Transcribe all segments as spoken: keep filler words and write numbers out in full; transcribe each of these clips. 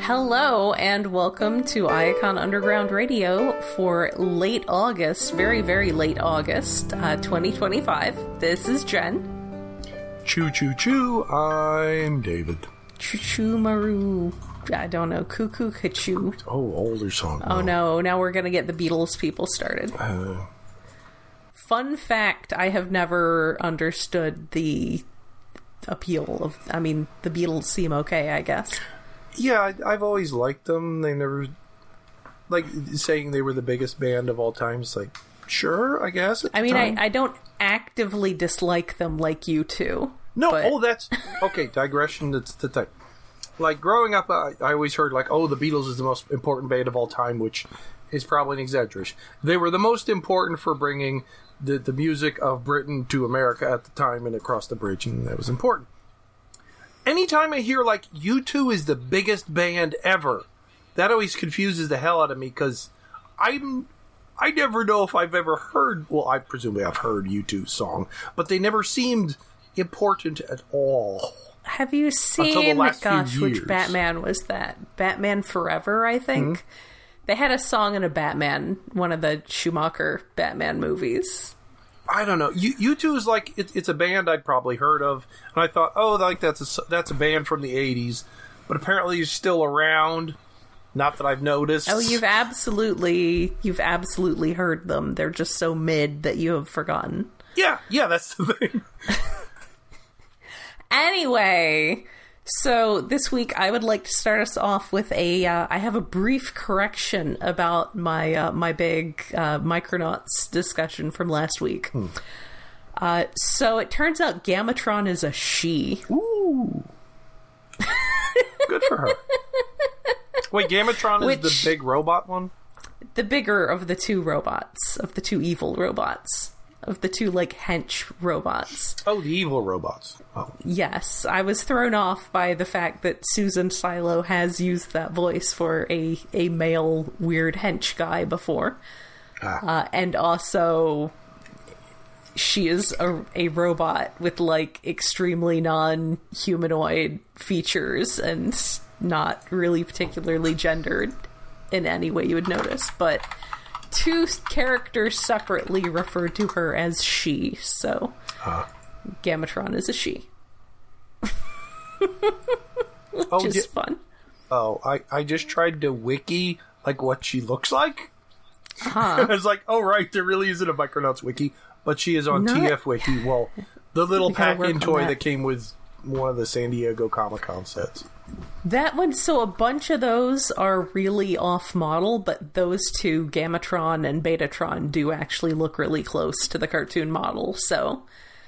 Hello and welcome to Iacon Underground Radio for late August, very, very late August, uh, twenty twenty-five. This is Jen. Choo choo choo, I'm David. Choo choo maru. I don't know. Cuckoo Cachoo. Oh, older song. Oh no, now we're gonna get the Beatles people started. Uh, Fun fact, I have never understood the appeal of, I mean, the Beatles seem okay, I guess. yeah, I, I've always liked them. They never, like, saying they were the biggest band of all time is like, sure, I guess. I mean, I, I don't actively dislike them like you two. No, but... oh, that's, okay, digression, that's the type. Like, growing up, I, I always heard, like, oh, the Beatles is the most important band of all time, which is probably an exaggeration. They were the most important for bringing the, the music of Britain to America at the time and across the bridge, and that was important. Anytime I hear, like, U two is the biggest band ever, that always confuses the hell out of me, because I'm... I never know if I've ever heard... Well, I presumably I've heard U two's song, but they never seemed important at all. Have you seen, gosh, which Batman was that? Batman Forever, I think? Mm-hmm. They had a song in a Batman, one of the Schumacher Batman movies. I don't know. U- U two is like, it, it's a band I'd probably heard of, and I thought, oh, like that's a, that's a band from the eighties, but apparently it's still around. Not that I've noticed. Oh, you've absolutely, you've absolutely heard them. They're just so mid that you have forgotten. Yeah, yeah, that's the thing. Anyway, so this week I would like to start us off with a, uh, I have a brief correction about my uh, my big uh, Micronauts discussion from last week. Hmm. Uh, so it turns out Gamatron is a she. Ooh. Good for her. Wait, Gamatron Which, is the big robot one? The bigger of the two robots, of the two evil robots. Of the two, like, hench robots. Oh, the evil robots. Oh. Yes. I was thrown off by the fact that Susan Silo has used that voice for a, a male weird hench guy before. Ah. Uh, and also, she is a, a robot with, like, extremely non-humanoid features and not really particularly gendered in any way you would notice. But... two characters separately refer to her as she, so huh. Gamatron is a she. Which oh, is di- fun. Oh, I, I just tried to wiki, like, what she looks like. Huh. I was like, oh, right, there really isn't a Micronauts wiki, but she is on Not... T F Wiki. Well, the little pack-in toy that. that came with one of the San Diego Comic-Con sets. That one, so a bunch of those are really off-model, but those two, Gamatron and Betatron, do actually look really close to the cartoon model. So,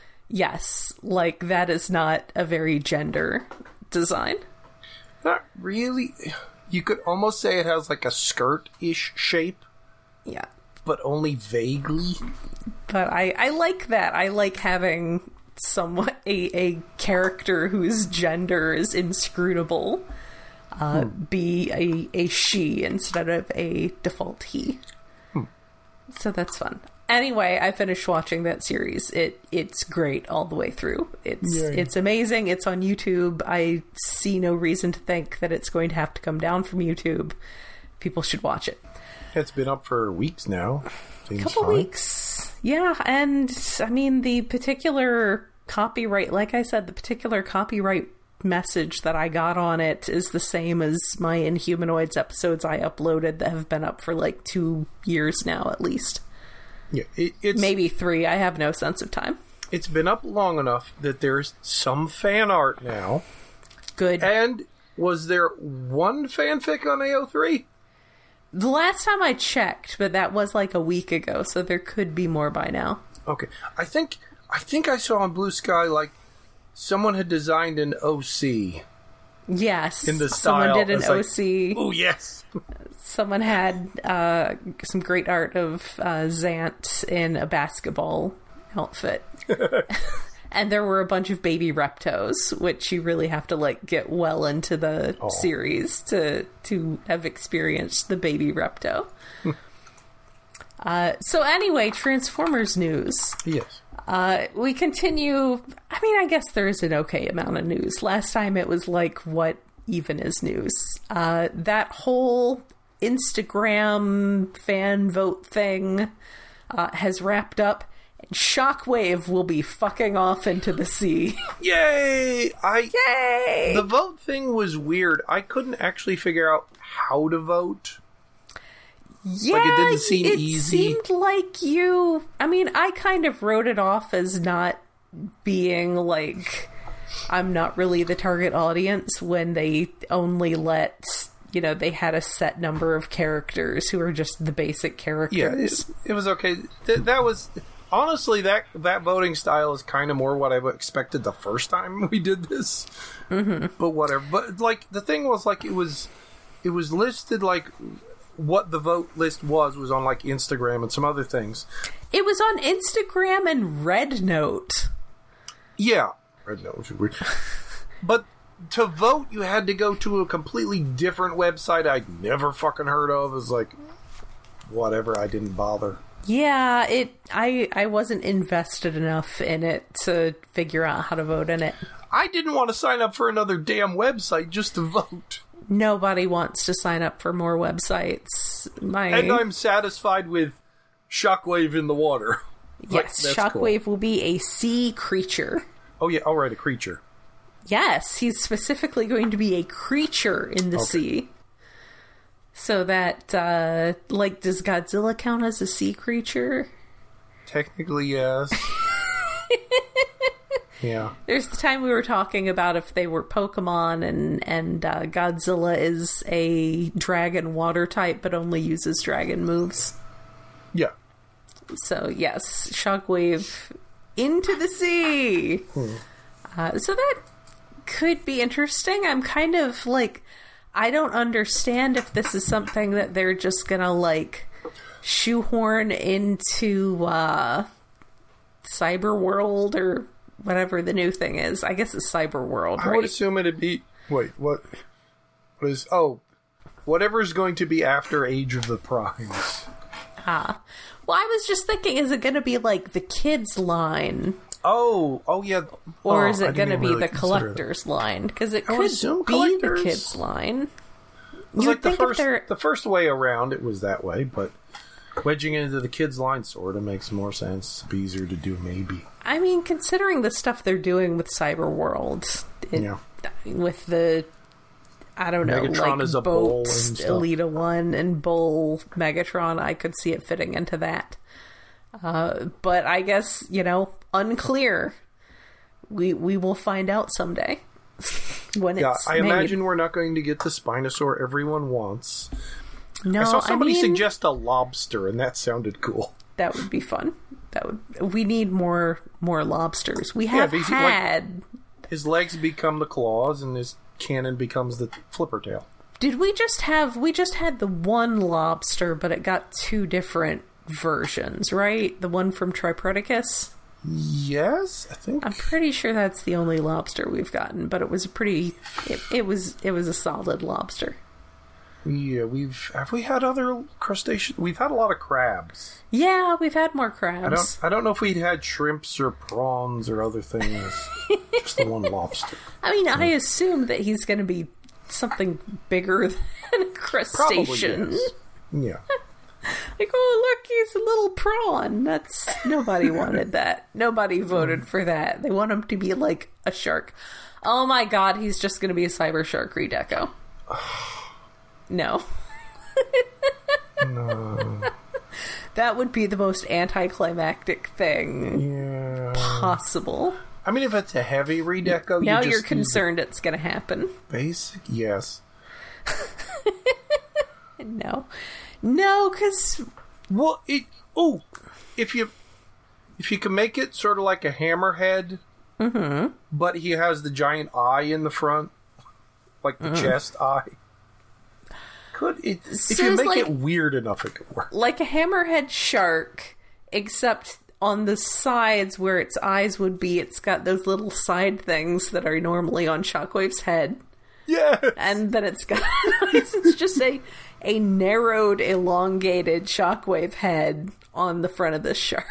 yes, like, that is not a very gender design. Not really. You could almost say it has, like, a skirt-ish shape. Yeah. But only vaguely. But I, I like that. I like having... somewhat a, a character whose gender is inscrutable uh, hmm. be a, a she instead of a default he. Hmm. So that's fun. Anyway, I finished watching that series. It it's great all the way through. It's Yay. It's amazing. It's on YouTube. I see no reason to think that it's going to have to come down from YouTube. People should watch it. It's been up for weeks now. A couple fine. weeks. Yeah, and I mean, the particular copyright, like I said, the particular copyright message that I got on it is the same as my Inhumanoids episodes I uploaded that have been up for like two years now, at least. Yeah, it, it's... Maybe three. I have no sense of time. It's been up long enough that there's some fan art now. Good. And was there one fanfic on A O three? The last time I checked, but that was like a week ago, so there could be more by now. Okay. I think I think I saw on Blue Sky, like, someone had designed an O C. Yes. In the style. Someone did an O C. Like, oh, yes. Someone had uh, some great art of uh, Zant in a basketball outfit. And there were a bunch of baby Reptos, which you really have to, like, get well into the oh. series to to have experienced the baby Repto. uh, so anyway, Transformers news. Yes. Uh, we continue... I mean, I guess there's an okay amount of news. Last time it was, like, what even is news. Uh, that whole Instagram fan vote thing uh, has wrapped up. And Shockwave will be fucking off into the sea. Yay! I Yay! The vote thing was weird. I couldn't actually figure out how to vote. Yeah, like it didn't seem it easy. seemed like you... I mean, I kind of wrote it off as not being, like... I'm not really the target audience when they only let... You know, they had a set number of characters who are just the basic characters. Yeah, it, it was okay. Th- that was... Honestly, that that voting style is kind of more what I expected the first time we did this. Mm-hmm. But whatever. But, like, the thing was, like, it was... It was listed, like... What the vote list was was on like Instagram and some other things. It was on Instagram and Red Note. Yeah, Red Note was weird. But to vote, you had to go to a completely different website I'd never fucking heard of. It was like, whatever. I didn't bother. Yeah, it. I I wasn't invested enough in it to figure out how to vote in it. I didn't want to sign up for another damn website just to vote. Nobody wants to sign up for more websites. My... And I'm satisfied with Shockwave in the water. Yes, like, Shockwave cool. will be a sea creature. Oh, yeah, all right, a creature. Yes, he's specifically going to be a creature in the okay. sea. So that, uh, like, does Godzilla count as a sea creature? Technically, yes. Yeah. There's the time we were talking about if they were Pokemon and, and uh, Godzilla is a dragon water type but only uses dragon moves. Yeah. So, yes, Shockwave into the sea! Hmm. Uh, so that could be interesting. I'm kind of, like, I don't understand if this is something that they're just gonna, like, shoehorn into uh, Cyber World or... whatever the new thing is. I guess it's Cyber World, right? I would assume it'd be... Wait, what? What is... Oh, whatever's going to be after Age of the Primes. Ah. Well, I was just thinking, is it going to be like the kids line? Oh, oh yeah. Or oh, is it going to be really the collector's that. line? Because it I could be the kids line. It was you like the think first, if they're... the first way around, it was that way, but wedging into the kids line sort of makes more sense. It'd be easier to do, maybe. I mean, considering the stuff they're doing with Cyber World, it, yeah. with the, I don't know, Megatron like is a Bolt, bull and stuff. Elita one, and Bull Megatron, I could see it fitting into that. Uh, but I guess, you know, unclear. We we will find out someday when yeah, it's I made. imagine we're not going to get the Spinosaur everyone wants. No, I saw somebody I mean, suggest a lobster, and that sounded cool. That would be fun. That would. We need more more lobsters. We have yeah, had. Like, his legs become the claws, and his cannon becomes the flipper tail. Did we just have? We just had the one lobster, but it got two different versions, right? The one from Tripredicus. Yes, I think. I'm pretty sure that's the only lobster we've gotten, but it was a pretty. It, it was. It was a solid lobster. Yeah, we've have we had other crustaceans? We've had a lot of crabs. Yeah, we've had more crabs. I don't. I don't know if we'd had shrimps or prawns or other things. Just the one lobster. I mean, so. I assume that he's going to be something bigger than a crustacean. Yes. Yeah. Like, oh look, he's a little prawn. That's nobody wanted that. Nobody voted for that. They want him to be like a shark. Oh my god, he's just going to be a cyber shark redeco. No. No. That would be the most anticlimactic thing yeah. possible. I mean, if it's a heavy redeco, now you just you're concerned it's going to happen. Basic, yes. No, no, because well, it oh, if you if you can make it sort of like a hammerhead, mm-hmm. but he has the giant eye in the front, like the mm. chest eye. Could it, if so you make like, it weird enough, it could work. Like a hammerhead shark, except on the sides where its eyes would be, it's got those little side things that are normally on Shockwave's head. Yeah, and then it's got it's just a a narrowed, elongated Shockwave head on the front of the shark.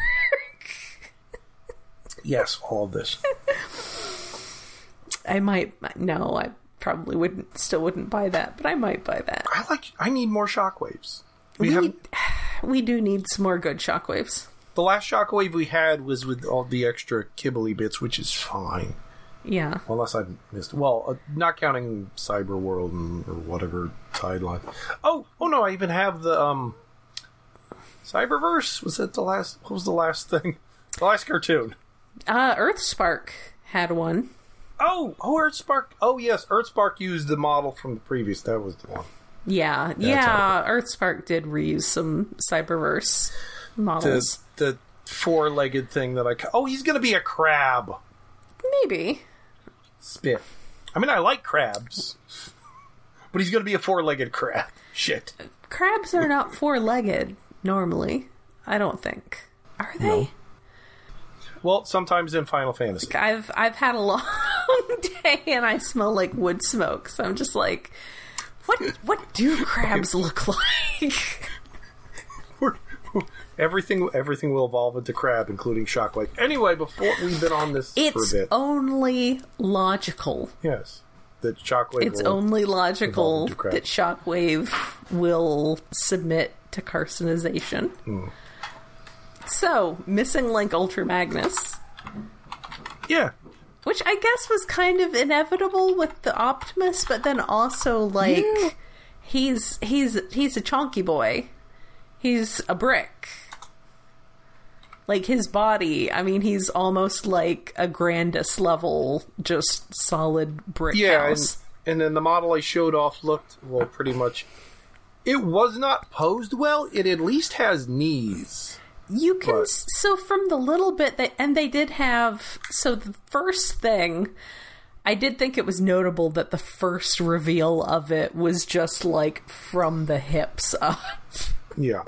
Yes, all of this. I might no, I probably wouldn't, still wouldn't buy that, but I might buy that. I like. I need more Shockwaves. We, we have we do need some more good Shockwaves. The last Shockwave we had was with all the extra kibbly bits, which is fine. Yeah. Unless I missed. Well, uh, not counting Cyber World and, or whatever sideline. Oh, oh no! I even have the um. Cyberverse. Was that the last? What was the last thing? The last cartoon. Uh, Earthspark had one. Oh, oh, Earthspark. Oh, yes, Earthspark used the model from the previous. That was the one. Yeah, That's yeah. Earthspark did reuse some Cyberverse models. The, the four-legged thing that I. Oh, he's going to be a crab. Maybe. Spit. I mean, I like crabs, but he's going to be a four-legged crab. Shit. Crabs are not four-legged normally. I don't think. Are they? No. Well, sometimes in Final Fantasy. I've I've had a long day and I smell like wood smoke, so I'm just like, what what do crabs look like? We're, everything everything will evolve into crab, including Shockwave. Anyway, before we've been on this it's for a bit, it's only logical. Yes, that Shockwave. It's only logical that Shockwave will submit to carcinization. Mm. So, Missing Link Ultra Magnus. Yeah. Which I guess was kind of inevitable with the Optimus, but then also, like, yeah. he's he's he's a chonky boy. He's a brick. Like, his body, I mean, he's almost like a Grandis level, just solid brick yeah, house. And, and then the model I showed off looked, well, pretty much... It was not posed well. It at least has knees. You can, but. so from the little bit that, and they did have, so the first thing, I did think it was notable that the first reveal of it was just like from the hips up. Yeah.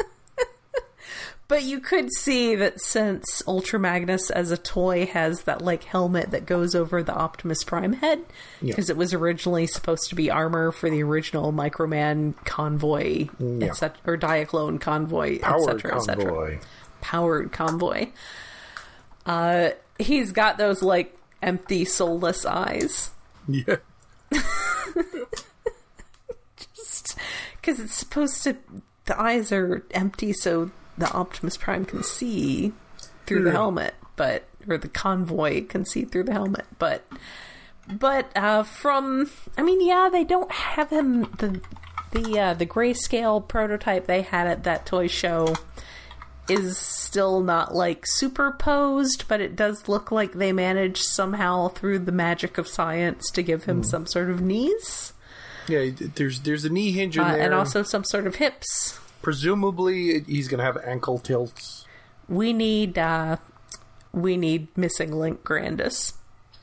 But you could see that since Ultra Magnus as a toy has that like helmet that goes over the Optimus Prime head, because yeah. it was originally supposed to be armor for the original Microman convoy, yeah. et cetera, or Diaclone convoy, et cetera, et cetera. Powered convoy. Uh, he's got those like empty, soulless eyes. Yeah. Just because it's supposed to, the eyes are empty, so the Optimus Prime can see through yeah. the helmet, but or the convoy can see through the helmet, but but uh, from, I mean, yeah, they don't have him the the uh, the grayscale prototype they had at that toy show is still not like superposed, but it does look like they managed somehow through the magic of science to give him mm. some sort of knees. Yeah, there's there's a knee hinge in uh, there, and also some sort of hips. Presumably, he's going to have ankle tilts. We need uh, we need Missing Link Grandis.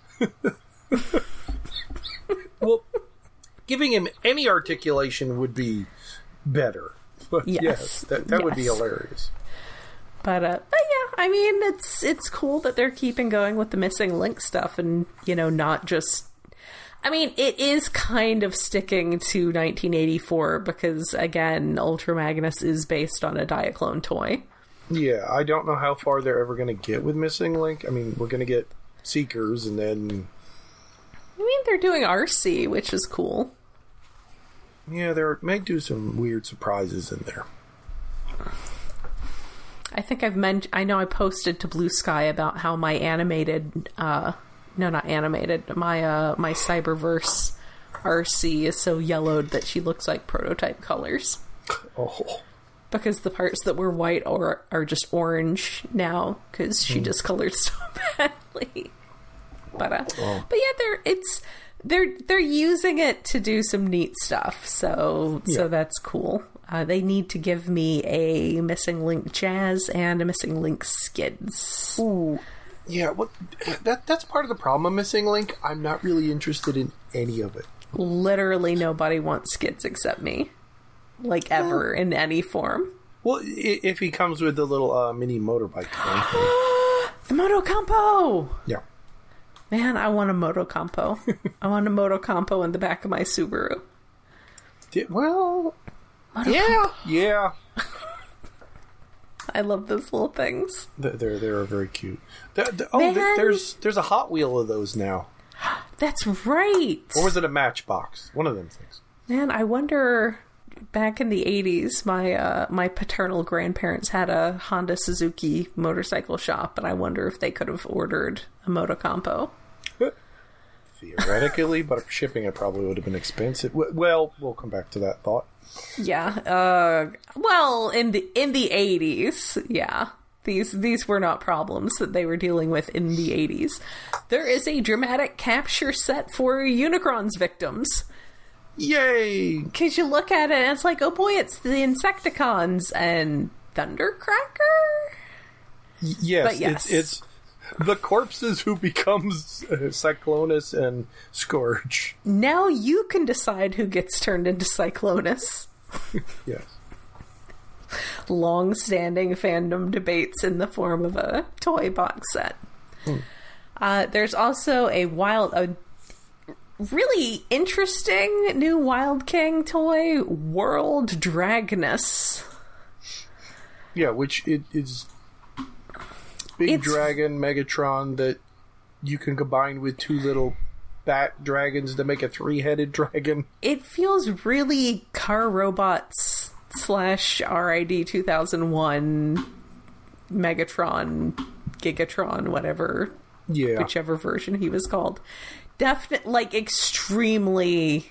Well, giving him any articulation would be better. But yes, yes that that yes. would be hilarious. But, uh, but yeah, I mean, it's it's cool that they're keeping going with the Missing Link stuff and, you know, not just... I mean, it is kind of sticking to nineteen eighty-four because, again, Ultra Magnus is based on a Diaclone toy. Yeah, I don't know how far they're ever going to get with Missing Link. I mean, we're going to get Seekers and then... I mean, they're doing R C, which is cool. Yeah, they may do some weird surprises in there. I think I've mentioned... I know I posted to Blue Sky about how my animated... Uh, no, not animated. My uh, my Cyberverse R C is so yellowed that she looks like prototype colors. Oh. Because the parts that were white or are just orange now, because she mm. discolored so badly. But uh, oh. but yeah, they're it's they're they're using it to do some neat stuff. So yeah. so that's cool. Uh, they need to give me a Missing Link Jazz and a Missing Link Skids. Ooh. Yeah, what that that's part of the problem of Missing Link. I'm not really interested in any of it. Literally nobody wants Skids except me. Like, ever, in any form. Well, if he comes with the little uh, mini motorbike thing. The Motocompo! Yeah. Man, I want a Motocompo. I want a Motocompo in the back of my Subaru. Did, well, Motocompo. yeah, yeah. I love those little things. They're they're very cute. They're, they're, oh, there, there's there's a Hot Wheel of those now. That's right. Or was it a Matchbox? One of them things. Man, I wonder. Back in the eighties, my uh, my paternal grandparents had a Honda Suzuki motorcycle shop, and I wonder if they could have ordered a Motocompo. Theoretically, but shipping it probably would have been expensive. Well, we'll come back to that thought. Yeah. Uh, well, in the in the eighties, yeah. These these were not problems that they were dealing with in the eighties. There is a dramatic capture set for Unicron's victims. Yay! Because you look at it and it's like, oh boy, it's the Insecticons and Thundercracker? Y- yes, but yes. It's, it's the corpses who becomes uh, Cyclonus and Scourge. Now you can decide who gets turned into Cyclonus. Yes. Long-standing fandom debates in the form of a toy box set. Hmm. Uh, there's also a wild... A, really interesting new Wild King toy, World Dragnus. Yeah, which it is big it's, dragon Megatron that you can combine with two little bat dragons to make a three-headed dragon. It feels really Car Robots slash R I D two thousand one Megatron, Gigatron, whatever. Yeah. Whichever version he was called. Definitely, like, extremely...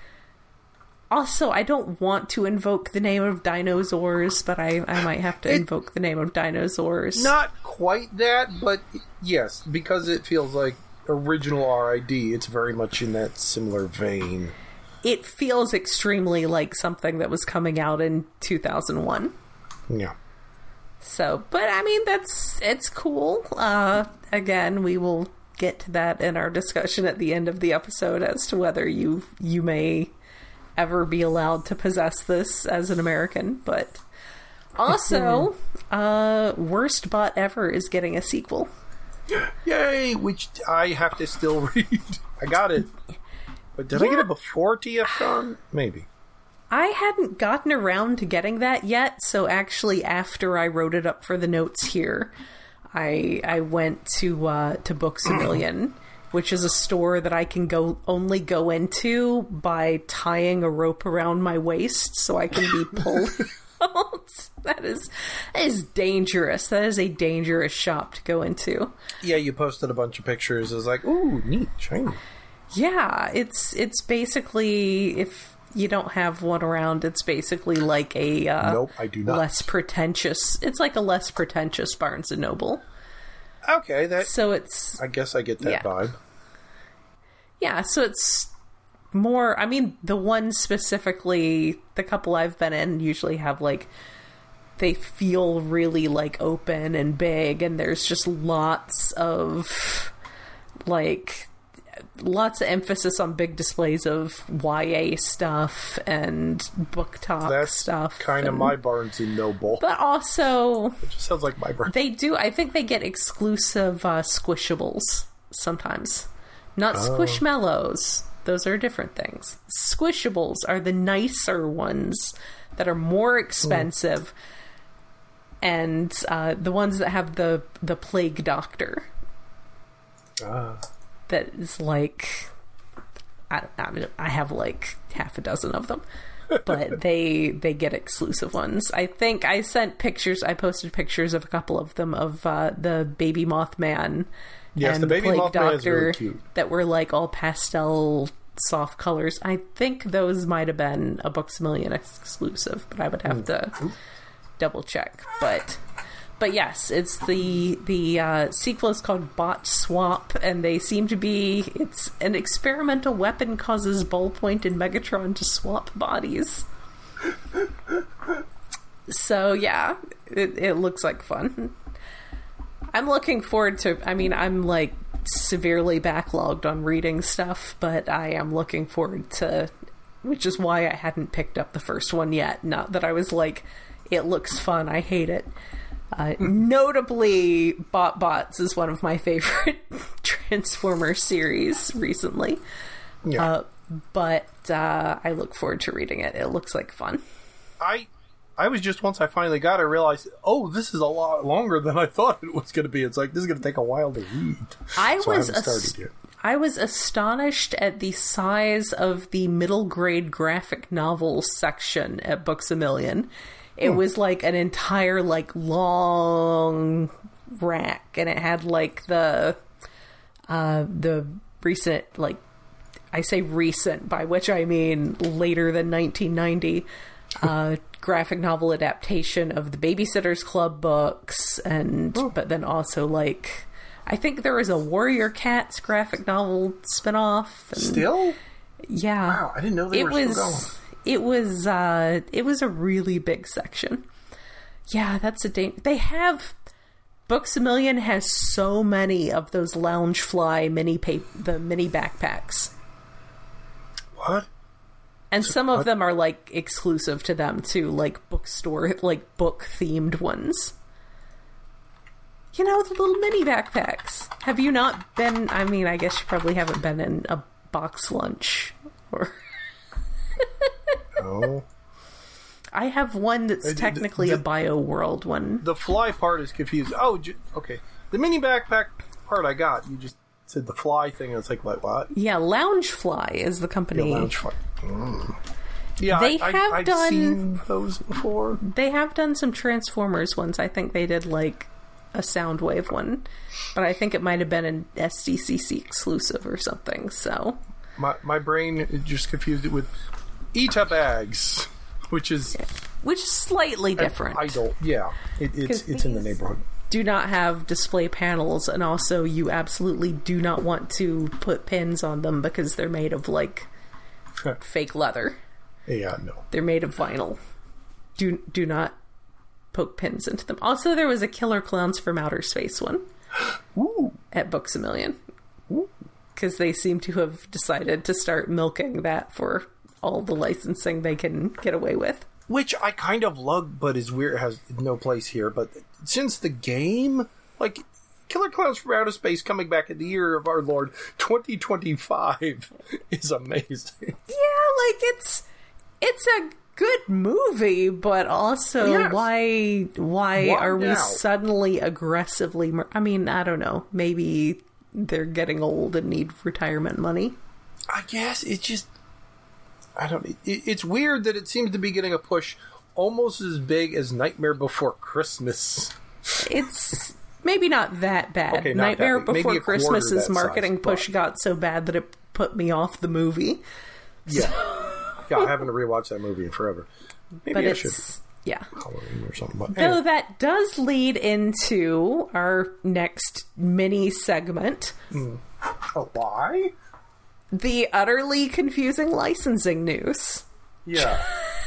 Also, I don't want to invoke the name of Dinosaurs, but I, I might have to it, invoke the name of Dinosaurs. Not quite that, but yes, because it feels like original R I D, it's very much in that similar vein. It feels extremely like something that was coming out in two thousand one. Yeah. So, but I mean, that's, it's cool. Uh, again, we will get to that in our discussion at the end of the episode as to whether you you may ever be allowed to possess this as an American. But also, uh, Worst Bot Ever is getting a sequel. Yay! Which I have to still read. I got it. But did yeah. I get it before T F Con? Maybe. I hadn't gotten around to getting that yet, so actually after I wrote it up for the notes here, I I went to uh, to Books A Million, which is a store that I can go only go into by tying a rope around my waist so I can be pulled out. That is that is dangerous. That is a dangerous shop to go into. Yeah, you posted a bunch of pictures. It was like, ooh, neat, shiny. Yeah, it's it's basically, if you don't have one around, it's basically like a uh, nope, I do not. less pretentious. It's like a less pretentious Barnes and Noble. Okay, that. So it's. I guess I get that yeah. vibe. Yeah, so it's more. I mean, the one specifically, the couple I've been in usually have like. They feel really like open and big, and there's just lots of like. Lots of emphasis on big displays of Y A stuff and book talk That's stuff. That's kind of my Barnes and Noble. But also... It just sounds like my Barnes. They do... I think they get exclusive uh, Squishables sometimes. Not oh. Squishmallows. Those are different things. Squishables are the nicer ones that are more expensive. Mm. And uh, the ones that have the, the Plague Doctor. Ah. That is like, I, I, mean, I have like half a dozen of them, but they they get exclusive ones. I think I sent pictures. I posted pictures of a couple of them of uh, the Baby Mothman yes, and the Baby Plague Mothman Doctor is really cute. That were like all pastel soft colors. I think those might have been a Books A Million exclusive, but I would have to double check. But. But yes, it's the the uh, sequel is called Bot Swap, and they seem to be. It's an experimental weapon causes Ballpoint and Megatron to swap bodies. So yeah, it, it looks like fun. I'm looking forward to. I mean, I'm like severely backlogged on reading stuff, but I am looking forward to. Which is why I hadn't picked up the first one yet. Not that I was like, it looks fun. I hate it. Uh, notably, Bot Bots is one of my favorite Transformer series recently. Yeah. Uh, but uh, I look forward to reading it. It looks like fun. I I was just, once I finally got it, I realized, oh, this is a lot longer than I thought it was going to be. It's like, this is going to take a while to read. I so was I haven't started ast- yet. I was astonished at the size of the middle grade graphic novel section at Books A Million. It hmm. was like an entire, like, long rack, and it had, like, the, uh, the recent, like, I say recent, by which I mean later than nineteen ninety, uh, graphic novel adaptation of the Babysitter's Club books, and oh. but then also, like, I think there was a Warrior Cats graphic novel spinoff. And, still? Yeah. Wow, I didn't know they it were was, still going. It was, uh, it was a really big section. Yeah, that's a dang... They have... Books A Million has so many of those Loungefly mini pa- the mini backpacks. What? And so, some of what? them are, like, exclusive to them, too. Like, bookstore, like, book-themed ones. You know, the little mini backpacks. Have you not been... I mean, I guess you probably haven't been in a box lunch. Or... No. I have one that's technically the, the, a Bio World one. The fly part is confused. Oh, j- okay. The mini backpack part I got. You just said the fly thing. And it's like, what? what? Yeah, Loungefly is the company. Yeah, Loungefly. Mm. Yeah, they I, have I, I've done seen those before. They have done some Transformers ones. I think they did like a Soundwave one, but I think it might have been an S D C C exclusive or something. So my my brain just confused it with Ita bags. Which is... Yeah. Which is slightly different. I don't... Yeah. It, it's it's in the neighborhood. Do not have display panels, and also you absolutely do not want to put pins on them because they're made of, like, fake leather. Yeah, no. They're made of vinyl. Do, do not poke pins into them. Also, there was a Killer Clowns from Outer Space one. Ooh. At Books A Million. Because they seem to have decided to start milking that for... all the licensing they can get away with. Which I kind of love, but is weird, has no place here. But since the game, like, Killer Clowns from Outer Space coming back in the year of our Lord twenty twenty-five is amazing. Yeah, like, it's it's a good movie, but also yes. why why what are now? we suddenly aggressively... Mur- I mean, I don't know. Maybe they're getting old and need retirement money. I guess it's just... I don't. It, it's weird that it seems to be getting a push almost as big as Nightmare Before Christmas. It's maybe not that bad. Okay, not Nightmare that big. Before Christmas's marketing size, push but... got so bad that it put me off the movie. Yeah, yeah. I haven't rewatched that movie in forever. Maybe but I it's should. Yeah, Halloween or something. But though anyway. that does lead into our next mini segment. Mm. Oh, why? The utterly confusing licensing news. Yeah.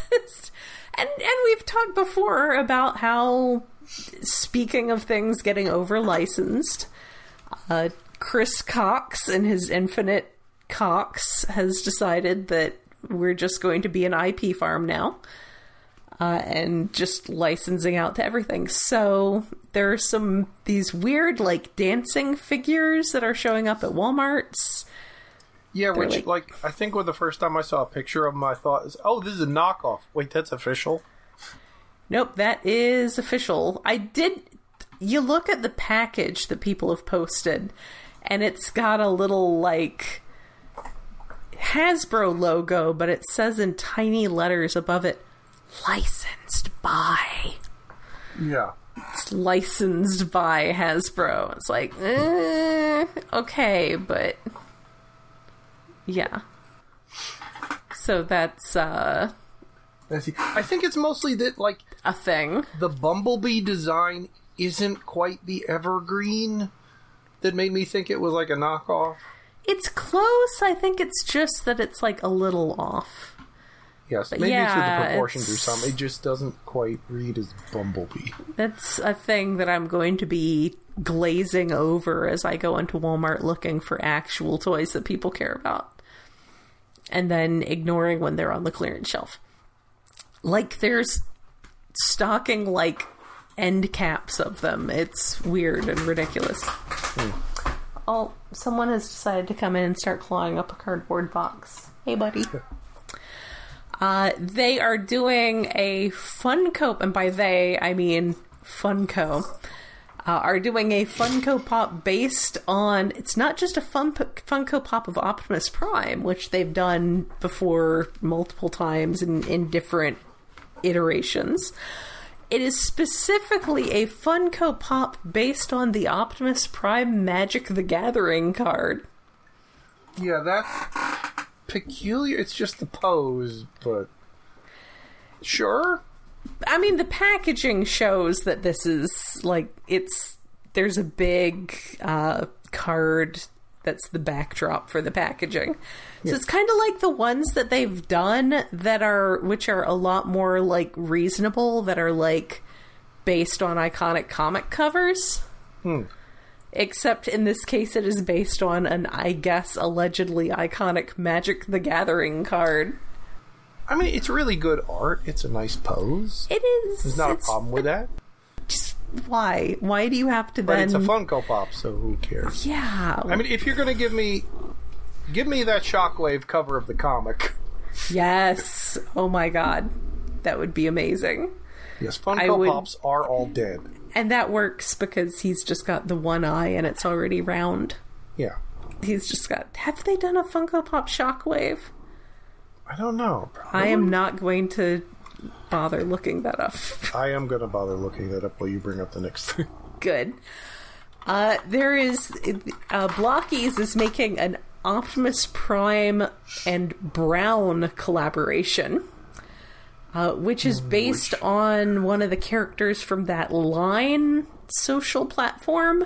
and and we've talked before about how, speaking of things getting over licensed, uh, Chris Cox and his Infinite Cox has decided that we're just going to be an I P farm now. Uh, and just licensing out to everything. So there are some, these weird, like, dancing figures that are showing up at Walmart's. Yeah, They're which, like, like, I think when the first time I saw a picture of them, I thought, oh, this is a knockoff. Wait, that's official? Nope, that is official. I did... You look at the package that people have posted, and it's got a little, like, Hasbro logo, but it says in tiny letters above it, licensed by. Yeah. It's licensed by Hasbro. It's like, eh, okay, but... Yeah. So that's, uh... I see. I think it's mostly that, like... a thing. The Bumblebee design isn't quite the evergreen that made me think it was like a knockoff. It's close. I think it's just that it's, like, a little off. Yes, but maybe yeah, it's with the proportions it's... or something. It just doesn't quite read as Bumblebee. That's a thing that I'm going to be glazing over as I go into Walmart looking for actual toys that people care about. And then ignoring when they're on the clearance shelf. Like, there's stocking, like, end caps of them. It's weird and ridiculous. Hmm. Oh, someone has decided to come in and start clawing up a cardboard box. Hey, buddy. Uh, they are doing a Funko, and by they, I mean Funko, uh, are doing a Funko Pop based on, it's not just a fun, Funko Pop of Optimus Prime, which they've done before multiple times in, in different iterations. It is specifically a Funko Pop based on the Optimus Prime Magic the Gathering card. Yeah, that's peculiar. It's just the pose, but sure. I mean, the packaging shows that this is, like, it's, there's a big uh, card that's the backdrop for the packaging. So yeah. It's kind of like the ones that they've done that are, which are a lot more, like, reasonable, that are, like, based on iconic comic covers. Hmm. Except in this case it is based on an, I guess, allegedly iconic Magic the Gathering card. I mean, it's really good art. It's a nice pose. It is. There's not it's, a problem with that. Just why? Why do you have to but then... But it's a Funko Pop, so who cares? Yeah. I mean, if you're going to give me... Give me that Shockwave cover of the comic. Yes. Oh my god. That would be amazing. Yes, Funko would... Pops are all dead. And that works because he's just got the one eye and it's already round. Yeah. He's just got... Have they done a Funko Pop Shockwave? I don't know. Probably. I am not going to bother looking that up. I am going to bother looking that up while you bring up the next thing. Good. Uh, there is... Uh, Blockies is making an Optimus Prime and Brown collaboration. Uh, which is based which... on one of the characters from that Line social platform.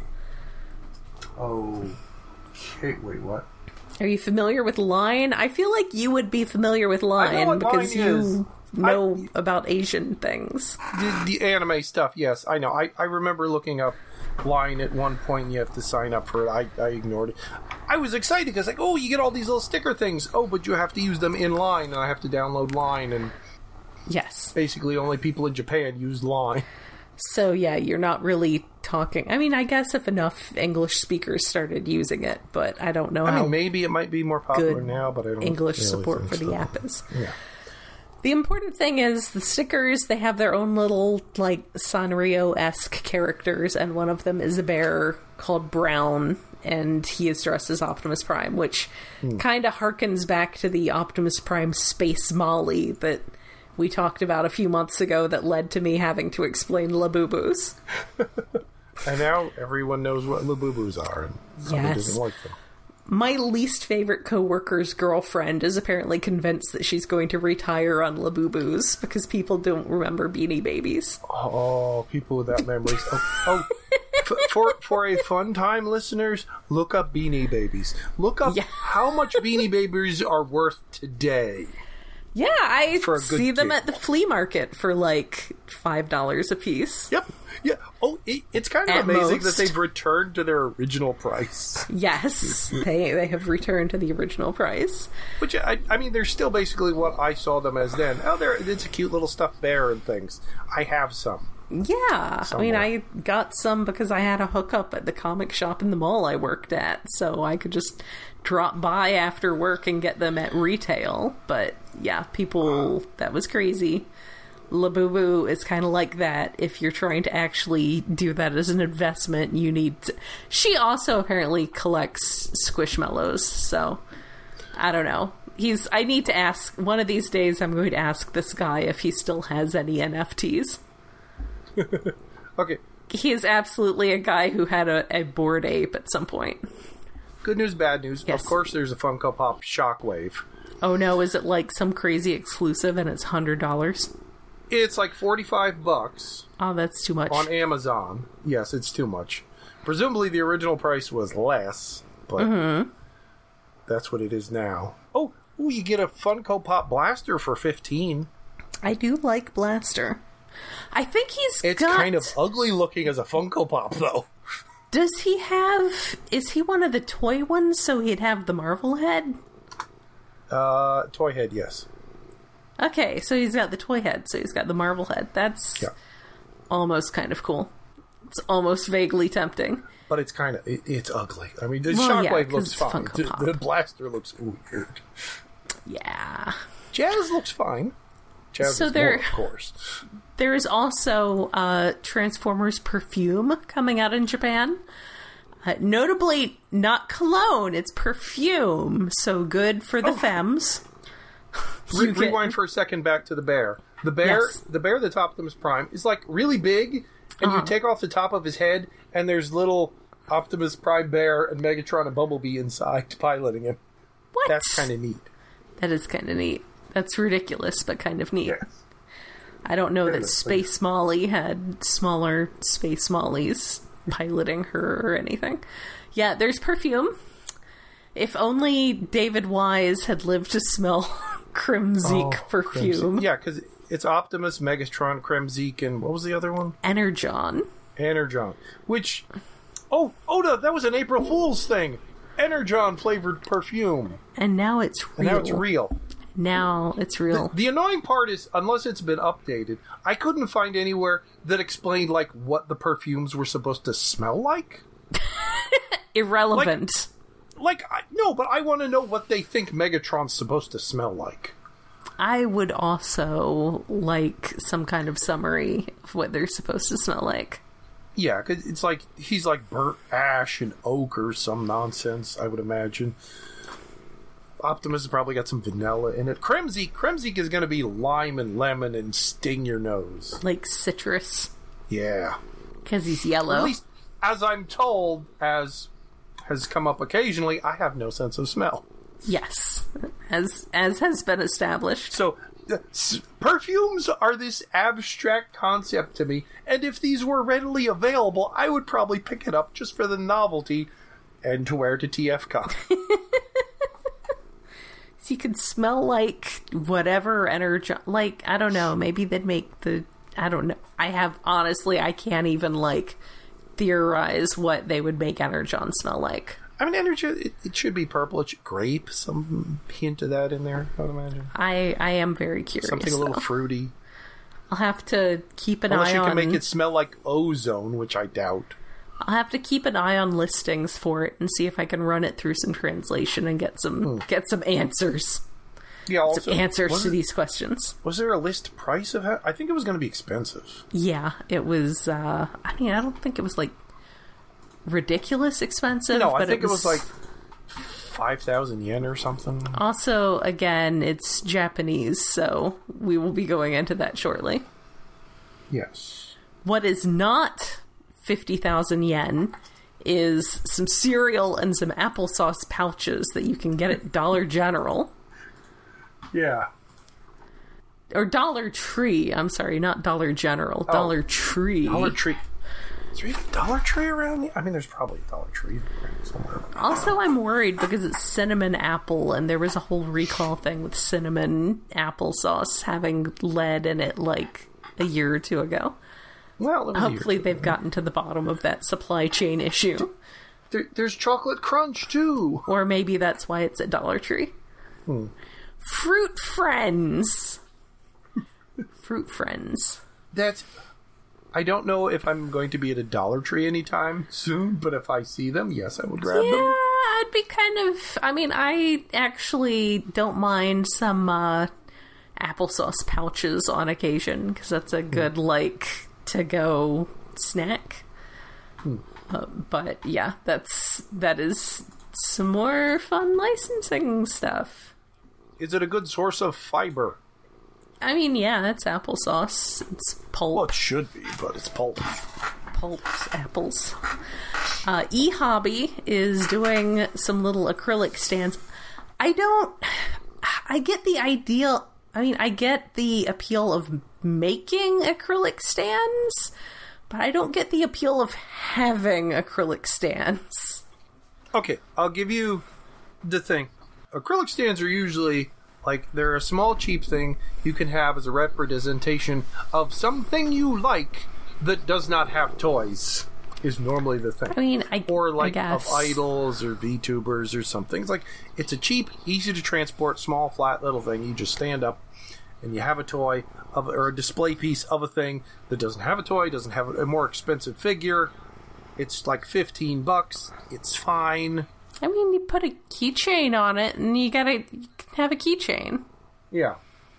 Oh. Okay, wait, what? Are you familiar with Line? I feel like you would be familiar with Line I know what because Line you is. know I... about Asian things. The, the anime stuff, yes, I know. I, I remember looking up Line at one point and you have to sign up for it. I, I ignored it. I was excited because, like, oh, you get all these little sticker things. Oh, but you have to use them in Line, and I have to download Line, and yes, basically only people in Japan use Line. So yeah, you're not really talking. I mean, I guess if enough English speakers started using it, but I don't know I how mean, maybe it might be more popular good now, but I don't English really support for so. the app is. Yeah. The important thing is the stickers, they have their own little, like, Sanrio-esque characters, and one of them is a bear called Brown, and he is dressed as Optimus Prime, which hmm. kind of harkens back to the Optimus Prime Space Molly that we talked about a few months ago that led to me having to explain Labubu's. And now everyone knows what Labubu's are, and probably yes. doesn't like them. My least favorite coworker's girlfriend is apparently convinced that she's going to retire on Labubu's because people don't remember Beanie Babies. Oh, people with that memories. Oh, oh f- for for a fun time, listeners, look up Beanie Babies. Look up yeah. how much Beanie Babies are worth today. Yeah, I see them deal. at the flea market for like five dollars a piece. Yep. Yeah. Oh, it, it's kind of at amazing most. that they've returned to their original price. Yes, they they have returned to the original price. Which, I, I mean, they're still basically what I saw them as then. Oh, they're, it's a cute little stuffed bear and things. I have some. Yeah. Somewhere. I mean, I got some because I had a hookup at the comic shop in the mall I worked at, so I could just drop by after work and get them at retail. But yeah, people, that was crazy. Labubu is kind of like that. If you're trying to actually do that as an investment, you need to... She also apparently collects Squishmallows, so I don't know. He's. I need to ask, one of these days I'm going to ask this guy if he still has any N F Ts. Okay. He is absolutely a guy who had a, a Bored Ape at some point. Good news, bad news. Yes. Of course there's a Funko Pop Shockwave. Oh no, is it like some crazy exclusive and it's one hundred dollars? It's like forty-five bucks. Oh, that's too much. On Amazon. Yes, it's too much. Presumably the original price was less, but mm-hmm. that's what it is now. Oh, ooh, you get a Funko Pop Blaster for fifteen. I do like Blaster. I think he's It's got... kind of ugly looking as a Funko Pop, though. Does he have... Is he one of the toy ones, so he'd have the Marvel head? Uh, toy head, yes. Okay, so he's got the toy head, so he's got the Marvel head. That's yeah. almost kind of cool. It's almost vaguely tempting. But it's kind of... It, it's ugly. I mean, the well, Shockwave yeah, looks fine. The, the Blaster looks weird. Yeah. Jazz looks fine. Jazz so is there, more, of course. There is also uh, Transformers perfume coming out in Japan. Uh, notably, not cologne, it's perfume. So good for the oh. femmes. Re- get... Rewind for a second back to the bear. The bear, yes. the bear that's Optimus Prime is like really big, and uh-huh. you take off the top of his head, and there's little Optimus Prime bear and Megatron and Bumblebee inside piloting him. What? That's kind of neat. That is kind of neat. That's ridiculous, but kind of neat. Yes. I don't know Very that Space Molly had smaller Space Mollies piloting her or anything. Yeah, there's perfume. If only David Wise had lived to smell Kremzeek oh, perfume. Kremzeek. Yeah, because it's Optimus, Megatron, Kremzeek, and what was the other one? Energon. Energon. Which, oh, Oda, that was an April Fool's thing. Energon flavored perfume. And now it's real. And now it's real. Now it's real. The, the annoying part is, unless it's been updated, I couldn't find anywhere that explained, like, what the perfumes were supposed to smell like. Irrelevant. Like, like I, no, but I want to know what they think Megatron's supposed to smell like. I would also like some kind of summary of what they're supposed to smell like. Yeah, because it's like, he's like burnt ash and oak or some nonsense, I would imagine. Optimus has probably got some vanilla in it. Kremzeek, Kremzeek is going to be lime and lemon and sting your nose. Like citrus. Yeah. Because he's yellow. Or at least, as I'm told, as has come up occasionally, I have no sense of smell. Yes, as as has been established. So, uh, s- perfumes are this abstract concept to me, and if these were readily available, I would probably pick it up just for the novelty and to wear to T F Con. So you could smell like whatever energy, like, I don't know, maybe they'd make the, I don't know, I have, honestly, I can't even, like, theorize what they would make Energon smell like. I mean, energy, it, it should be purple. It should, grape, some hint of that in there, I would imagine. I, I am very curious. Something a little though. fruity. I'll have to keep an Unless eye on... Unless you can make it smell like ozone, which I doubt. I'll have to keep an eye on listings for it and see if I can run it through some translation and get some hmm. get some answers. Yeah, also, some answers to it, these questions. Was there a list price of it? I think it was going to be expensive. Yeah, it was... Uh, I mean, I don't think it was, like, ridiculous expensive. No, I but think it was, it was like five thousand yen or something. Also, again, it's Japanese, so we will be going into that shortly. Yes. What is not fifty thousand yen is some cereal and some applesauce pouches that you can get at Dollar General. Yeah. Or Dollar Tree. I'm sorry, not Dollar General. Oh, Dollar Tree. Dollar Tree. Is there even a Dollar Tree around here? I mean, there's probably a Dollar Tree somewhere. Also, I'm worried because it's cinnamon apple, and there was a whole recall thing with cinnamon applesauce having lead in it like a year or two ago. Well, hopefully they've gotten to the bottom of that supply chain issue. There, there's Chocolate Crunch, too. Or maybe that's why it's at Dollar Tree. Hmm. Fruit Friends. Fruit Friends. That's... I don't know if I'm going to be at a Dollar Tree anytime soon, but if I see them, yes, I would grab yeah, them. Yeah, I'd be kind of... I mean, I actually don't mind some uh, applesauce pouches on occasion, because that's a good, hmm. like... to-go snack. Hmm. Uh, but yeah, that's that is some more fun licensing stuff. Is it a good source of fiber? I mean, yeah, it's applesauce. It's pulp. Well, it should be, but it's pulp. Pulps, apples. Uh, eHobby is doing some little acrylic stands. I don't... I get the idea... I mean, I get the appeal of making acrylic stands, but I don't get the appeal of having acrylic stands. Okay, I'll give you the thing. Acrylic stands are usually, like, they're a small, cheap thing you can have as a representation of something you like that does not have toys, is normally the thing. I mean, I Or, like, I guess. of idols or VTubers or something. It's like, it's a cheap, easy to transport, small, flat little thing. You just stand up and you have a toy of, or a display piece of a thing that doesn't have a toy, doesn't have a more expensive figure. It's like fifteen bucks. It's fine. I mean, you put a keychain on it and you gotta you can have a keychain. Yeah.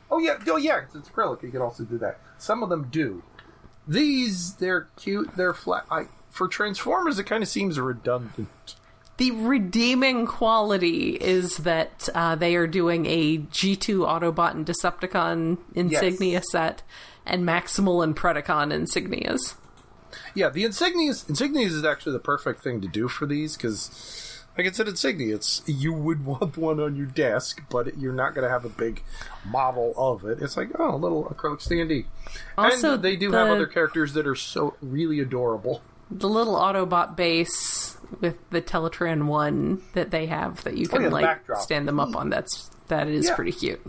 Oh yeah, oh yeah, it's acrylic. You can also do that. Some of them do. These, they're cute. They're flat. I, for Transformers, it kind of seems redundant. The redeeming quality is that uh, they are doing a G two Autobot and Decepticon insignia yes. set, and Maximal and Predacon insignias. Yeah, the insignias insignias is actually the perfect thing to do for these, because, like I said, insignia, it's, you would want one on your desk, but you're not going to have a big model of it. It's like, oh, a little acrylic standee. Also, and they do the, have other characters that are so really adorable. The little Autobot base with the Teletran one that they have that you can, oh, yeah, like, backdrop. stand them up on, that's, that is yeah. pretty cute.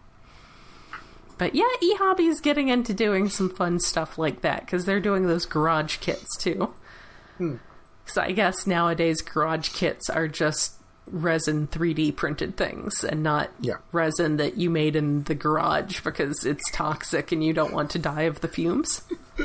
But yeah, eHobby's getting into doing some fun stuff like that, because they're doing those garage kits, too. Hmm. So I guess nowadays garage kits are just resin three D printed things, and not yeah. resin that you made in the garage because it's toxic and you don't want to die of the fumes.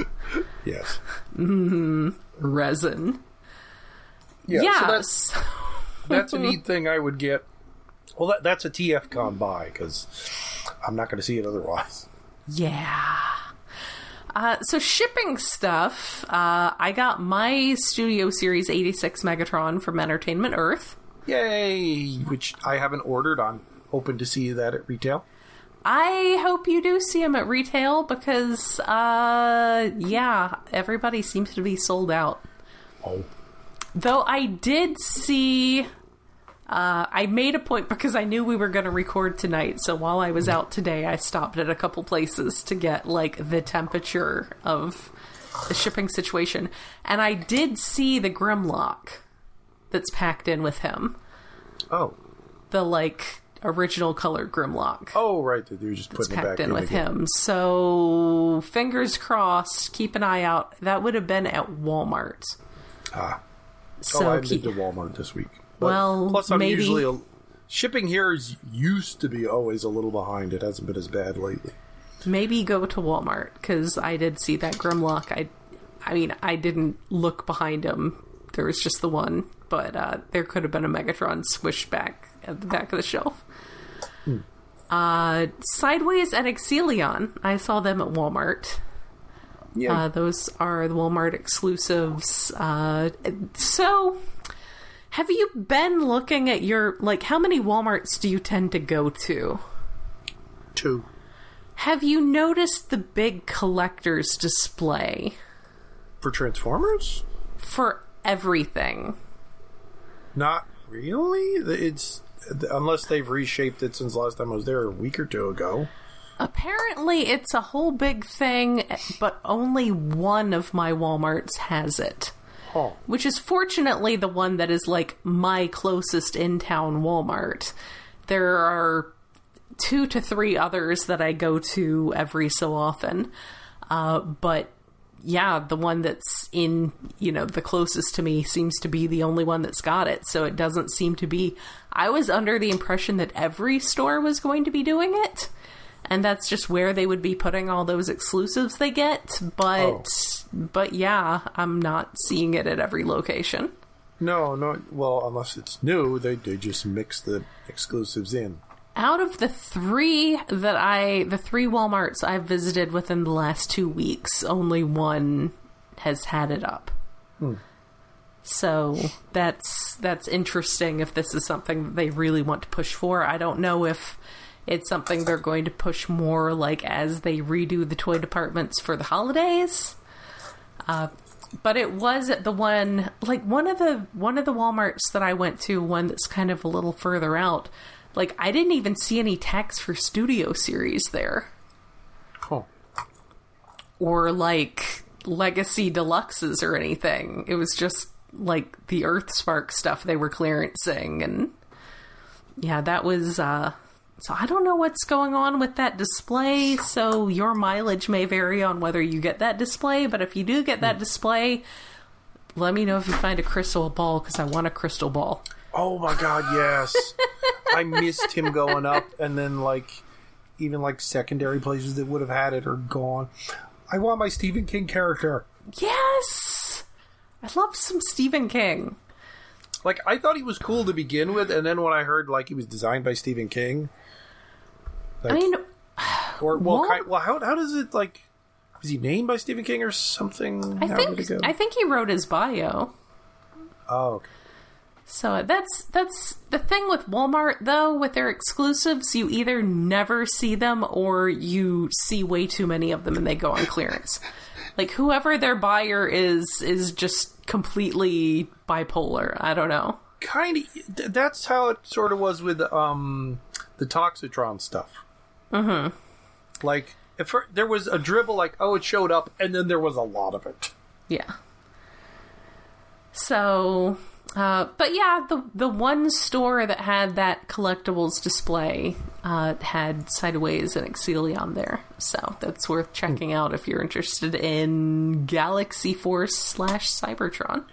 Yes. Mm-hmm. Resin. Yeah, yes. so that's, that's a neat thing I would get. Well, that, that's a T F Con buy, because I'm not going to see it otherwise. Yeah. Uh, so shipping stuff, uh, I got my Studio Series eighty-six Megatron from Entertainment Earth. Yay! Which I haven't ordered. I'm hoping to see that at retail. I hope you do see them at retail, because, uh, yeah, everybody seems to be sold out. Oh. Though I did see... Uh, I made a point because I knew we were going to record tonight, so while I was out today, I stopped at a couple places to get, like, the temperature of the shipping situation. And I did see the Grimlock that's packed in with him. Oh. The, like, original color Grimlock. Oh, right, that you're just putting it back in. packed in with again. him. So, fingers crossed, keep an eye out. That would have been at Walmart. Ah. So oh, I've keep... been to Walmart this week. But well, plus, I'm maybe... usually a, shipping here is used to be always a little behind. It hasn't been as bad lately. Maybe go to Walmart, because I did see that Grimlock. I, I mean, I didn't look behind him. There was just the one, but uh, there could have been a Megatron swished back at the back of the shelf. Hmm. Uh, Sideways and Exelion, I saw them at Walmart. Yeah, uh, those are the Walmart exclusives. Uh, so. Have you been looking at your, like, how many Walmarts do you tend to go to? Two. Have you noticed the big collector's display? For Transformers? For everything. Not really. It's, unless they've reshaped it since last time I was there a week or two ago. Apparently it's a whole big thing, but only one of my Walmarts has it. Oh. Which is fortunately the one that is, like, my closest in-town Walmart. There are two to three others that I go to every so often. Uh, but, yeah, the one that's in, you know, the closest to me seems to be the only one that's got it. So it doesn't seem to be... I was under the impression that every store was going to be doing it. And that's just where they would be putting all those exclusives they get. But, oh. but yeah, I'm not seeing it at every location. No, no. Well, unless it's new, they, they just mix the exclusives in. Out of the three that I, the three Walmarts I've visited within the last two weeks, only one has had it up. Hmm. So that's, that's interesting if this is something that they really want to push for. I don't know if... It's something they're going to push more, like, as they redo the toy departments for the holidays. Uh, but it was the one, like, one of the one of the Walmarts that I went to, one that's kind of a little further out. Like, I didn't even see any tags for Studio Series there. Cool. Or, like, Legacy Deluxes or anything. It was just, like, the Earthspark stuff they were clearancing. And, yeah, that was... Uh, So I don't know what's going on with that display, so your mileage may vary on whether you get that display, but if you do get that display, let me know if you find a crystal ball, because I want a crystal ball. Oh my god, yes. I missed him going up, and then, like, even, like, secondary places that would have had it are gone. I want my Stephen King character. Yes! I love some Stephen King. Like, I thought he was cool to begin with, and then when I heard, like, he was designed by Stephen King... Like, I mean, Or, well, Well- kind, well how, how does it, like... Was he named by Stephen King or something? I How think did it go? I think he wrote his bio. Oh, okay. So that's that's the thing with Walmart, though, with their exclusives. You either never see them or you see way too many of them and they go on clearance. Like, whoever their buyer is, is just completely bipolar. I don't know. Kind of. That's how it sort of was with um, the Toxitron stuff. Mm-hmm. Like, if there was a dribble, like, oh, it showed up, and then there was a lot of it. Yeah. So, uh, but yeah, the the one store that had that collectibles display uh, had Sideways and Exelion there. So that's worth checking out if you're interested in Galaxy Force slash Cybertron.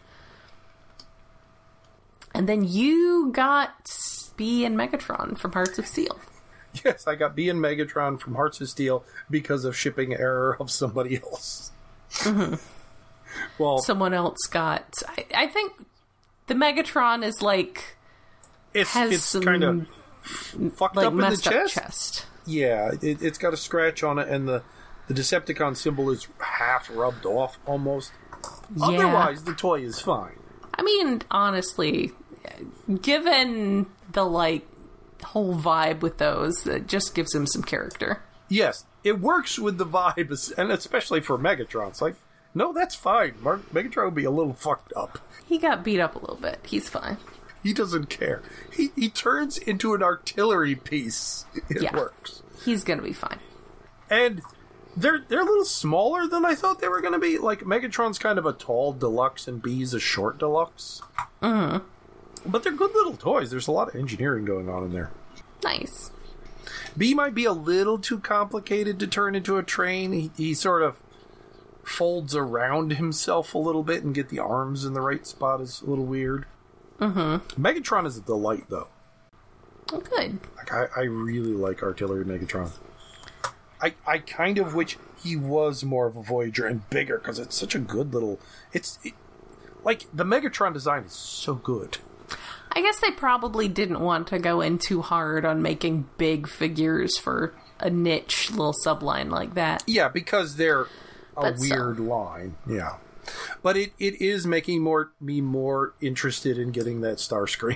And then you got B and Megatron from Hearts of Steel. Yes, I got B and Megatron from Hearts of Steel because of shipping error of somebody else. Mm-hmm. Well, someone else got... I, I think the Megatron is like... It's, has it's some, kind of fucked like, up in the messed up chest. chest. Yeah, it, it's got a scratch on it, and the, the Decepticon symbol is half rubbed off, almost. Yeah. Otherwise, the toy is fine. I mean, honestly, given the, like, whole vibe with those, it just gives him some character. Yes, it works with the vibe, and especially for Megatron. It's like, no, that's fine. Mark, Megatron would be a little fucked up. He got beat up a little bit. He's fine. He doesn't care. He he turns into an artillery piece. It Yeah. works. He's gonna be fine. And they're they're a little smaller than I thought they were going to be. Like, Megatron's kind of a tall deluxe and B's a short deluxe. Mm-hmm. But they're good little toys. There's a lot of engineering going on in there. Nice. B might be a little too complicated to turn into a train. He, he sort of folds around himself a little bit, and get the arms in the right spot is a little weird. Mm-hmm. Megatron is a delight, though. Oh, good. Like, I, I really like Artillery Megatron. I, I kind of wish he was more of a Voyager and bigger, because it's such a good little... It's it, like, the Megatron design is so good. I guess they probably didn't want to go in too hard on making big figures for a niche little subline like that. Yeah, because they're a But weird so. line. Yeah. But it, it is making more me more interested in getting that Starscream.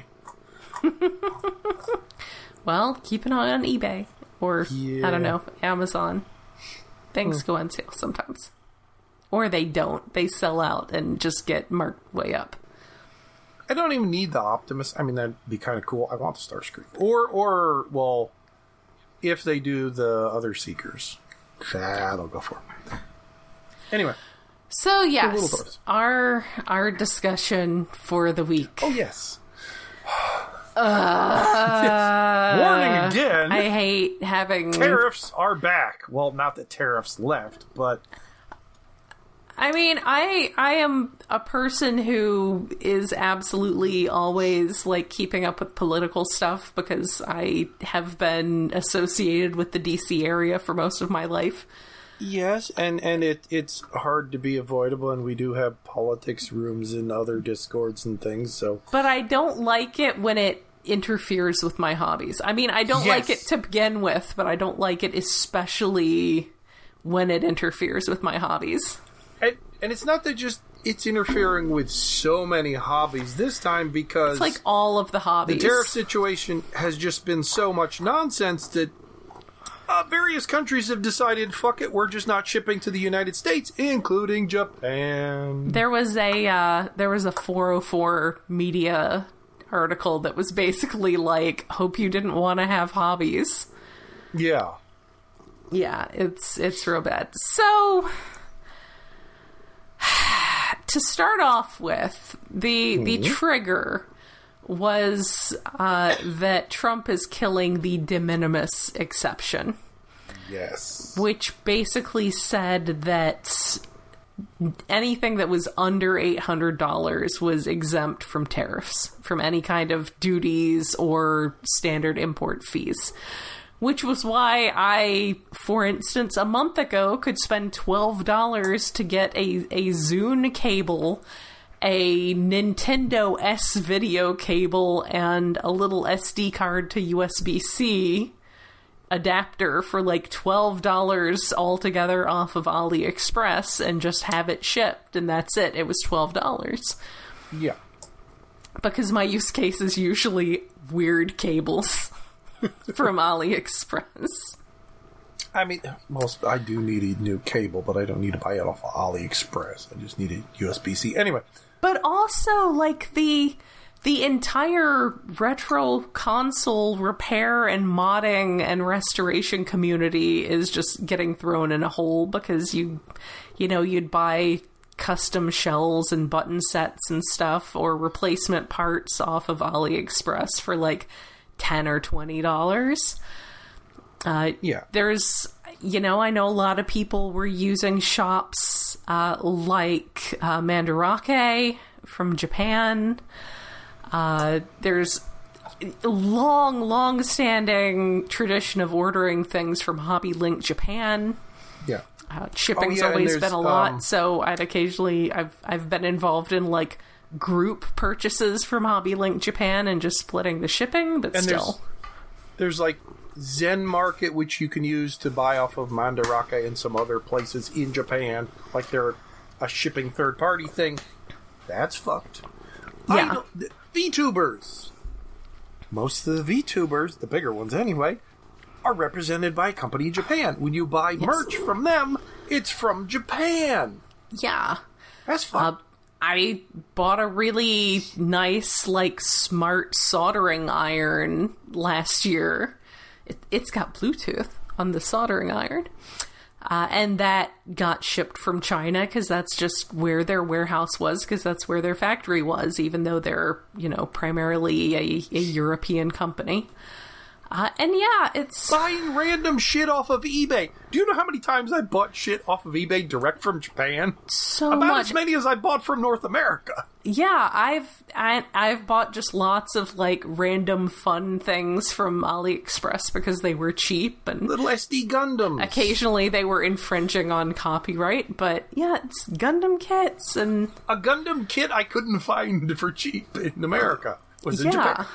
Well, keep an eye on eBay. Or, Yeah. I don't know, Amazon. Things Hmm. go on sale sometimes. Or they don't. They sell out and just get marked way up. I don't even need the Optimus. I mean, that'd be kind of cool. I want the Starscream. Or, or well, if they do the other Seekers, that'll go for it. Anyway. So, little yes, toys. our our discussion for the week. Oh, yes. Uh, yes. Warning again. I hate having... Tariffs are back. Well, not that tariffs left, but... I mean, I I am a person who is absolutely always, like, keeping up with political stuff because I have been associated with the D C area for most of my life. Yes, and, and it it's hard to be avoidable, and we do have politics rooms in other Discords and things, so... But I don't like it when it interferes with my hobbies. I mean, I don't Yes. like it to begin with, but I don't like it especially when it interferes with my hobbies. And, and it's not that just it's interfering with so many hobbies this time, because It's like all of the hobbies. the tariff situation has just been so much nonsense that uh, various countries have decided, fuck it, we're just not shipping to the United States, including Japan. There was a uh, there was a four oh four media article that was basically like, hope you didn't want to have hobbies. Yeah. Yeah, it's it's real bad. So to start off with, the the trigger was uh, that Trump is killing the de minimis exception, Yes. which basically said that anything that was under eight hundred dollars was exempt from tariffs, from any kind of duties or standard import fees. Which was why I, for instance, a month ago could spend twelve dollars to get a, a Zune cable, a Nintendo S video cable, and a little S D card to U S B C adapter for like twelve dollars altogether off of AliExpress and just have it shipped, and that's it. It was twelve dollars. Yeah. Because my use case is usually weird cables from AliExpress. I mean, most I do need a new cable, but I don't need to buy it off of AliExpress. I just need a U S B C. Anyway. But also, like, the the entire retro console repair and modding and restoration community is just getting thrown in a hole because you, you know, you'd buy custom shells and button sets and stuff or replacement parts off of AliExpress for like ten or twenty dollars. Uh, yeah. There's, you know, I know a lot of people were using shops uh, like uh, Mandarake from Japan. Uh, there's a long, long-standing tradition of ordering things from Hobby Link Japan. Yeah. Uh, shipping's oh, yeah, always been a lot, um, so I'd occasionally I've I've been involved in like group purchases from Hobby Link Japan and just splitting the shipping, but and still. There's, there's like Zen Market, which you can use to buy off of Mandarake and some other places in Japan, like they're a shipping third party thing. That's fucked. Yeah. VTubers. Most of the VTubers, the bigger ones anyway, are represented by a company in Japan. When you buy yes. merch from them, it's from Japan. Yeah. That's fun. Uh, I bought a really nice, like, smart soldering iron last year. It, it's got Bluetooth on the soldering iron. Uh, and that got shipped from China because that's just where their warehouse was, because that's where their factory was, even though they're, you know, primarily a, a European company. Uh, and yeah, it's... Buying random shit off of eBay. Do you know how many times I bought shit off of eBay direct from Japan? So About much. as many as I bought from North America. Yeah, I've I, I've bought just lots of, like, random fun things from AliExpress because they were cheap. And little S D Gundams. Occasionally they were infringing on copyright, but yeah, it's Gundam kits and... A Gundam kit I couldn't find for cheap in America was in yeah. Japan.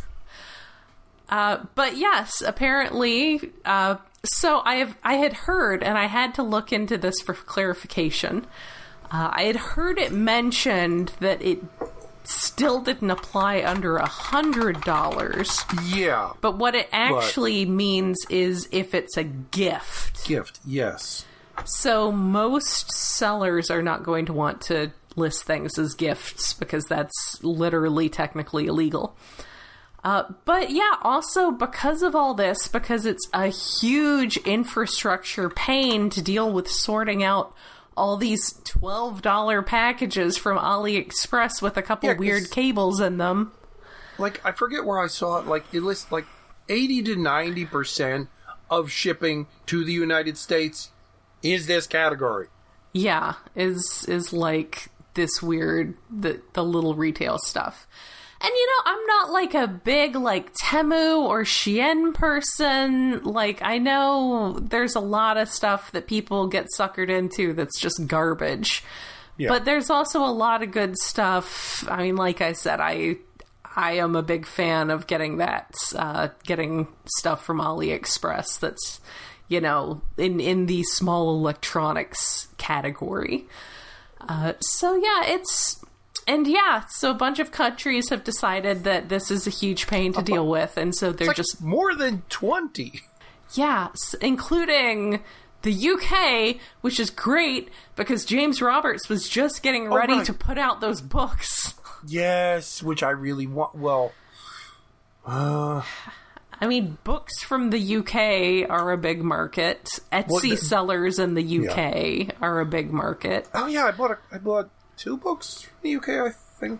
Uh, but yes, apparently, uh, so I have, I had heard, and I had to look into this for clarification. Uh, I had heard it mentioned that it still didn't apply under a hundred dollars. Yeah. But what it actually means is if it's a gift. Gift, yes. So most sellers are not going to want to list things as gifts because that's literally technically illegal. Uh, but yeah, also because of all this, because it's a huge infrastructure pain to deal with sorting out all these twelve dollar packages from AliExpress with a couple yeah, weird cables in them. Like, I forget where I saw it, like, it lists like eighty to ninety percent of shipping to the United States is this category. Yeah, is is like this weird, the, the little retail stuff. And, you know, I'm not, like, a big, like, Temu or Shein person. Like, I know there's a lot of stuff that people get suckered into that's just garbage. Yeah. But there's also a lot of good stuff. I mean, like I said, I I am a big fan of getting that, uh, getting stuff from AliExpress that's, you know, in, in the small electronics category. Uh, so, yeah, it's... And yeah, so a bunch of countries have decided that this is a huge pain to deal with, and so they're like just... more than twenty. Yeah, including the U K, which is great, because James Roberts was just getting oh, ready right. to put out those books. Yes, which I really want... Well... Uh... I mean, books from the U K are a big market. Etsy well, the, sellers in the U K yeah. are a big market. Oh yeah, I bought a, I bought two books from the U K, I think.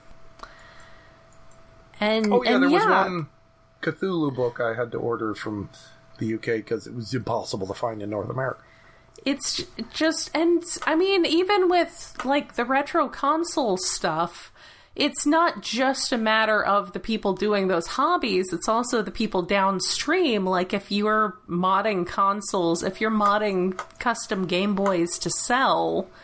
And oh yeah, and there yeah. was one Cthulhu book I had to order from the U K because it was impossible to find in North America. It's just, and I mean, even with like the retro console stuff, it's not just a matter of the people doing those hobbies, it's also the people downstream. Like, if you're modding consoles, if you're modding custom Game Boys to sell,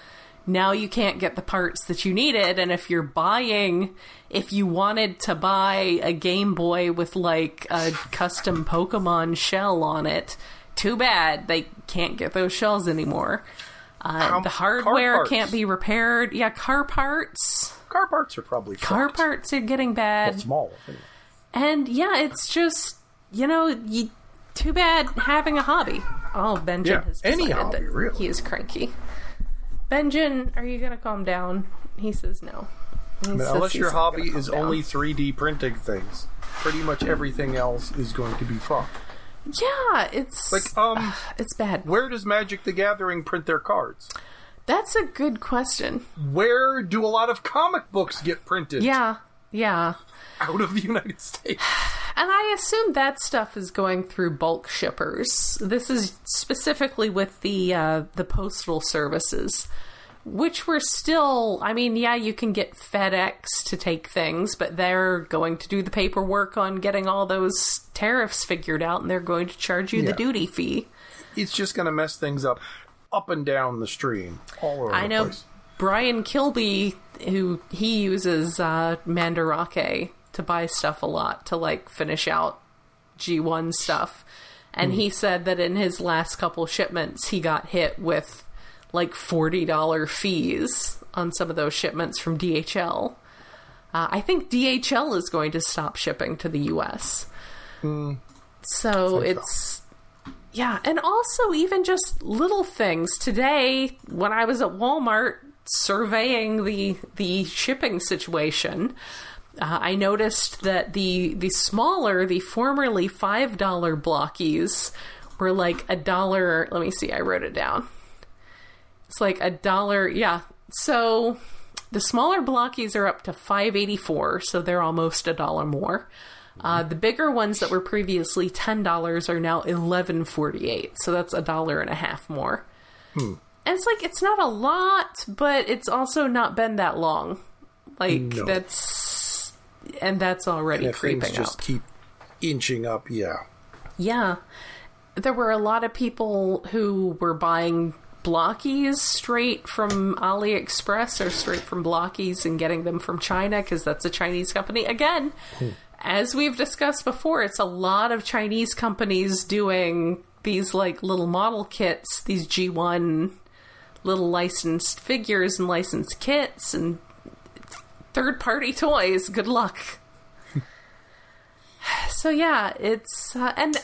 now you can't get the parts that you needed. And if you're buying, if you wanted to buy a Game Boy with like a custom Pokemon shell on it, too bad. They can't get those shells anymore. Uh, the hardware can't be repaired. Yeah, car parts. Car parts are probably Car fucked. parts are getting bad. Well, small. Anyway. And yeah, it's just, you know, you, too bad having a hobby. Oh, Benjamin Yeah, has any decided hobby, that really. he is cranky. Benjamin, are you going to calm down? He says no. He I mean, says unless he's your not hobby gonna is calm down. only three D printing things, pretty much everything else is going to be fucked. Yeah, it's... Like, um... it's bad. Where does Magic the Gathering print their cards? That's a good question. Where do a lot of comic books get printed? Yeah, yeah. Out of the United States. And I assume that stuff is going through bulk shippers. This is specifically with the uh, the postal services, which were still, I mean, yeah, you can get FedEx to take things, but they're going to do the paperwork on getting all those tariffs figured out, and they're going to charge you Yeah. the duty fee. It's just going to mess things up up and down the stream. All over I the know place. Brian Kilby, who he uses uh, Mandarake to buy stuff a lot to like finish out G one stuff. And mm. he said that in his last couple shipments, he got hit with like forty dollars fees on some of those shipments from D H L. Uh, I think D H L is going to stop shipping to the U S. Mm. So it's... Yeah, and also even just little things. Today, when I was at Walmart surveying the the shipping situation, uh, I noticed that the the smaller, the formerly five dollar blockies were like a dollar. Let me see, I wrote it down. It's like a dollar, yeah. So the smaller blockies are up to five eighty-four, so they're almost a dollar more. Uh, the bigger ones that were previously ten dollars are now eleven forty-eight, so that's a dollar and a half more. Hmm. And it's like, it's not a lot, but it's also not been that long. Like, No. that's... And that's already And if creeping things just up. keep inching up, yeah. Yeah. There were a lot of people who were buying blockies straight from AliExpress or straight from Blockies and getting them from China, because that's a Chinese company. Again... Hmm. As we've discussed before, it's a lot of Chinese companies doing these like little model kits, these G one little licensed figures and licensed kits and third-party toys. Good luck. So yeah, it's uh, and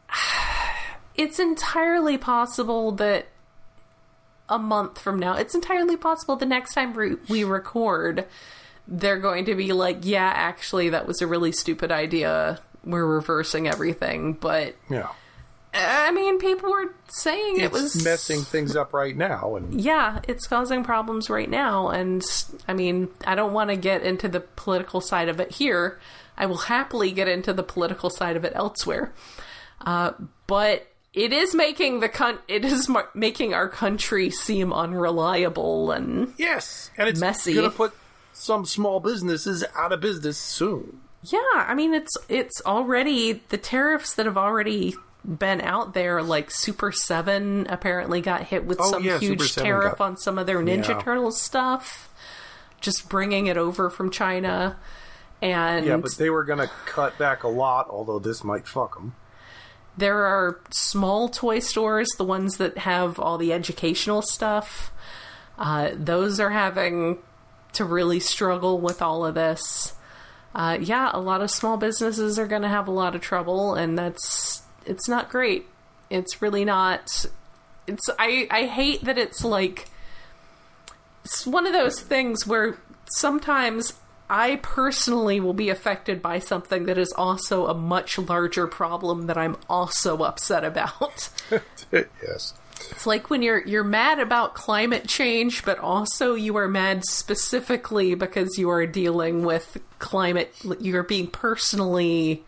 it's entirely possible that a month from now, it's entirely possible the next time re- we record, they're going to be like, yeah, actually, that was a really stupid idea. We're reversing everything. But, Yeah. I mean, people were saying It's it was... messing things up right now. And Yeah, it's causing problems right now. And, I mean, I don't want to get into the political side of it here. I will happily get into the political side of it elsewhere. Uh, but it is making the con- it is mar- making our country seem unreliable and Yes, and it's messy. going to put some small businesses out of business soon. Yeah, I mean, it's it's already, the tariffs that have already been out there, like Super seven apparently got hit with Oh, some yeah, Super huge seven tariff got- on some of their Ninja Yeah. Turtles stuff, just bringing it over from China. And Yeah, but they were going to cut back a lot, although this might fuck them. there are small toy stores, the ones that have all the educational stuff. Uh, those are having to really struggle with all of this. Uh, yeah, a lot of small businesses are going to have a lot of trouble, and that's, it's not great. It's really not. It's, I, I hate that it's like, it's one of those things where sometimes I personally will be affected by something that is also a much larger problem that I'm also upset about. Yes. It's like when you're you're mad about climate change, but also you are mad specifically because you are dealing with climate, you're being personally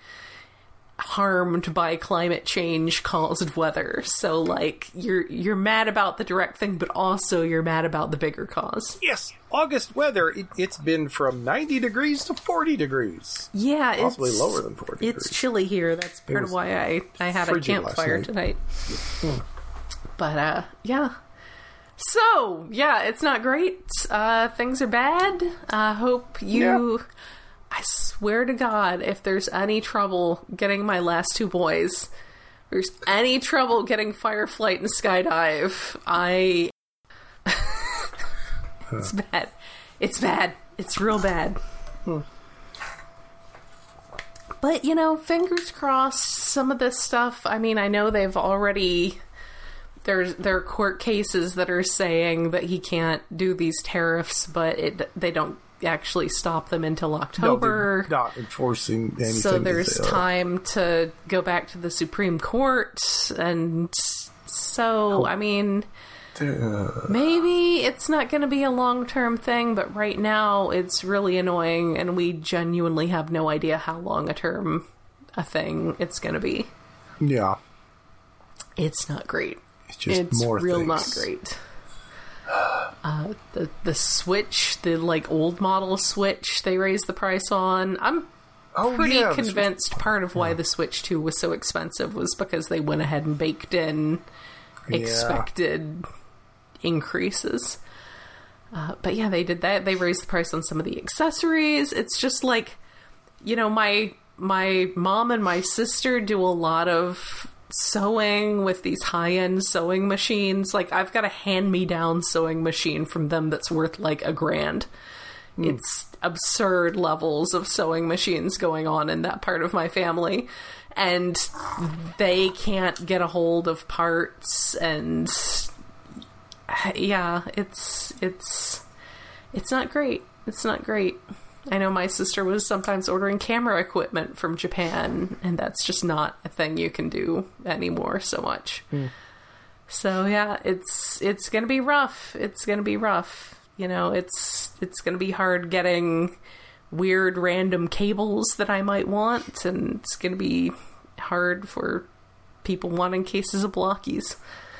harmed by climate change caused weather. So like you're you're mad about the direct thing, but also you're mad about the bigger cause. Yes, August weather, it, it's been from ninety degrees to forty degrees. Yeah, Possibly it's, lower than forty It's degrees. chilly here. That's part was of why I, I had a frigid last campfire night. tonight. But, uh, yeah. So, yeah, it's not great. Uh, things are bad. I uh, hope you... Yeah. I swear to God, if there's any trouble getting my last two boys, if there's any trouble getting Fireflight and Skydive, I... It's bad. It's bad. It's real bad. Hmm. But, you know, fingers crossed, some of this stuff, I mean, I know they've already... There's there are court cases that are saying that he can't do these tariffs, but it they don't actually stop them until October. No, not enforcing anything. So there's time to go back to the Supreme Court, and so, I mean, uh, maybe it's not going to be a long-term thing, but right now it's really annoying, and we genuinely have no idea how long a term a thing it's going to be. Yeah. It's not great. It's just it's more real things. Not great. Uh, the the Switch, the like old model Switch, they raised the price on. I'm oh, pretty yeah, convinced part of why yeah. the Switch two was so expensive was because they went ahead and baked in expected yeah. increases. Uh, but yeah, they did that. They raised the price on some of the accessories. It's just like, you know, my my mom and my sister do a lot of sewing with these high-end sewing machines. Like, I've got a hand-me-down sewing machine from them that's worth like a grand. Mm. It's absurd levels of sewing machines going on in that part of my family, and they can't get a hold of parts, and yeah, it's it's it's not great. It's not great. I know my sister was sometimes ordering camera equipment from Japan, and that's just not a thing you can do anymore so much. Mm. So yeah, it's it's going to be rough. It's going to be rough. You know, it's it's going to be hard getting weird random cables that I might want, and it's going to be hard for people wanting cases of blockies.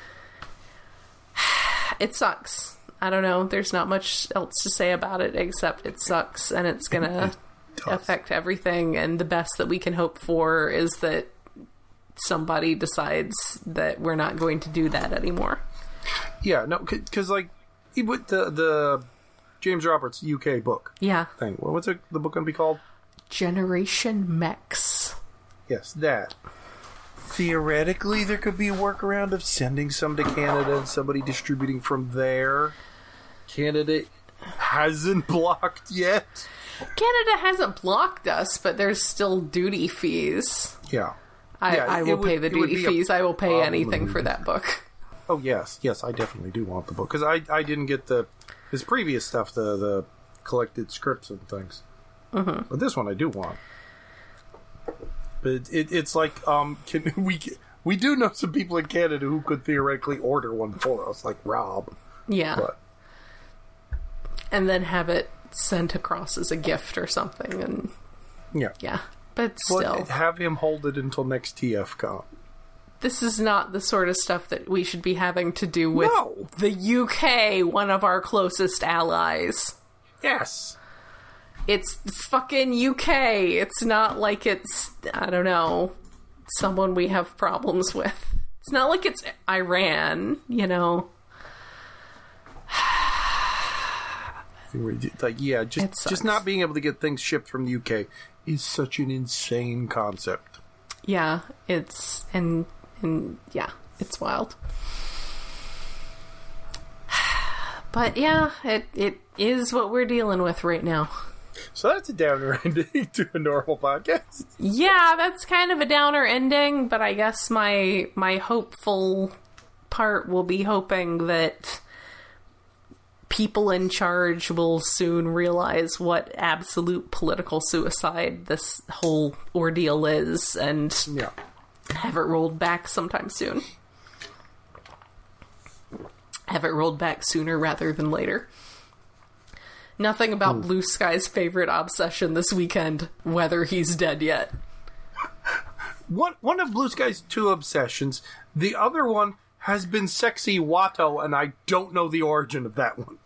It sucks. I don't know. There's not much else to say about it except it sucks, and it's going to affect everything. And the best that we can hope for is that somebody decides that we're not going to do that anymore. Yeah, no, because like with the the James Roberts U K book, yeah, thing. What's it, the book going to be called? Generation Mechs. Yes, that. Theoretically, there could be a workaround of sending some to Canada and somebody distributing from there. Canada hasn't blocked yet. Canada hasn't blocked us, but there's still duty fees. Yeah. I, yeah, I will would, pay the duty fees. I will pay anything movie. for that book. Oh, yes. Yes, I definitely do want the book. Because I, I didn't get the his previous stuff, the, the collected scripts and things. Mm-hmm. But this one I do want. But it, it, it's like, um, can we we do know some people in Canada who could theoretically order one for us, like Rob. Yeah. But. And then have it sent across as a gift or something. And yeah. Yeah. But still. But have him hold it until next T F Con. This is not the sort of stuff that we should be having to do with no. the U K, one of our closest allies. Yes. It's fucking U K. It's not like it's, I don't know, someone we have problems with. It's not like it's Iran, you know. Like, yeah, just just not being able to get things shipped from the U K is such an insane concept. Yeah, it's, and, and yeah, it's wild. But yeah, it it is what we're dealing with right now. So that's a downer ending to a normal podcast. Yeah, that's kind of a downer ending, but I guess my my hopeful part will be hoping that people in charge will soon realize what absolute political suicide this whole ordeal is, and yeah. have it rolled back sometime soon. Have it rolled back sooner rather than later. Nothing about Ooh. Blue Sky's favorite obsession this weekend, whether he's dead yet. One one of Blue Sky's two obsessions, the other one has been Sexy Watto, and I don't know the origin of that one.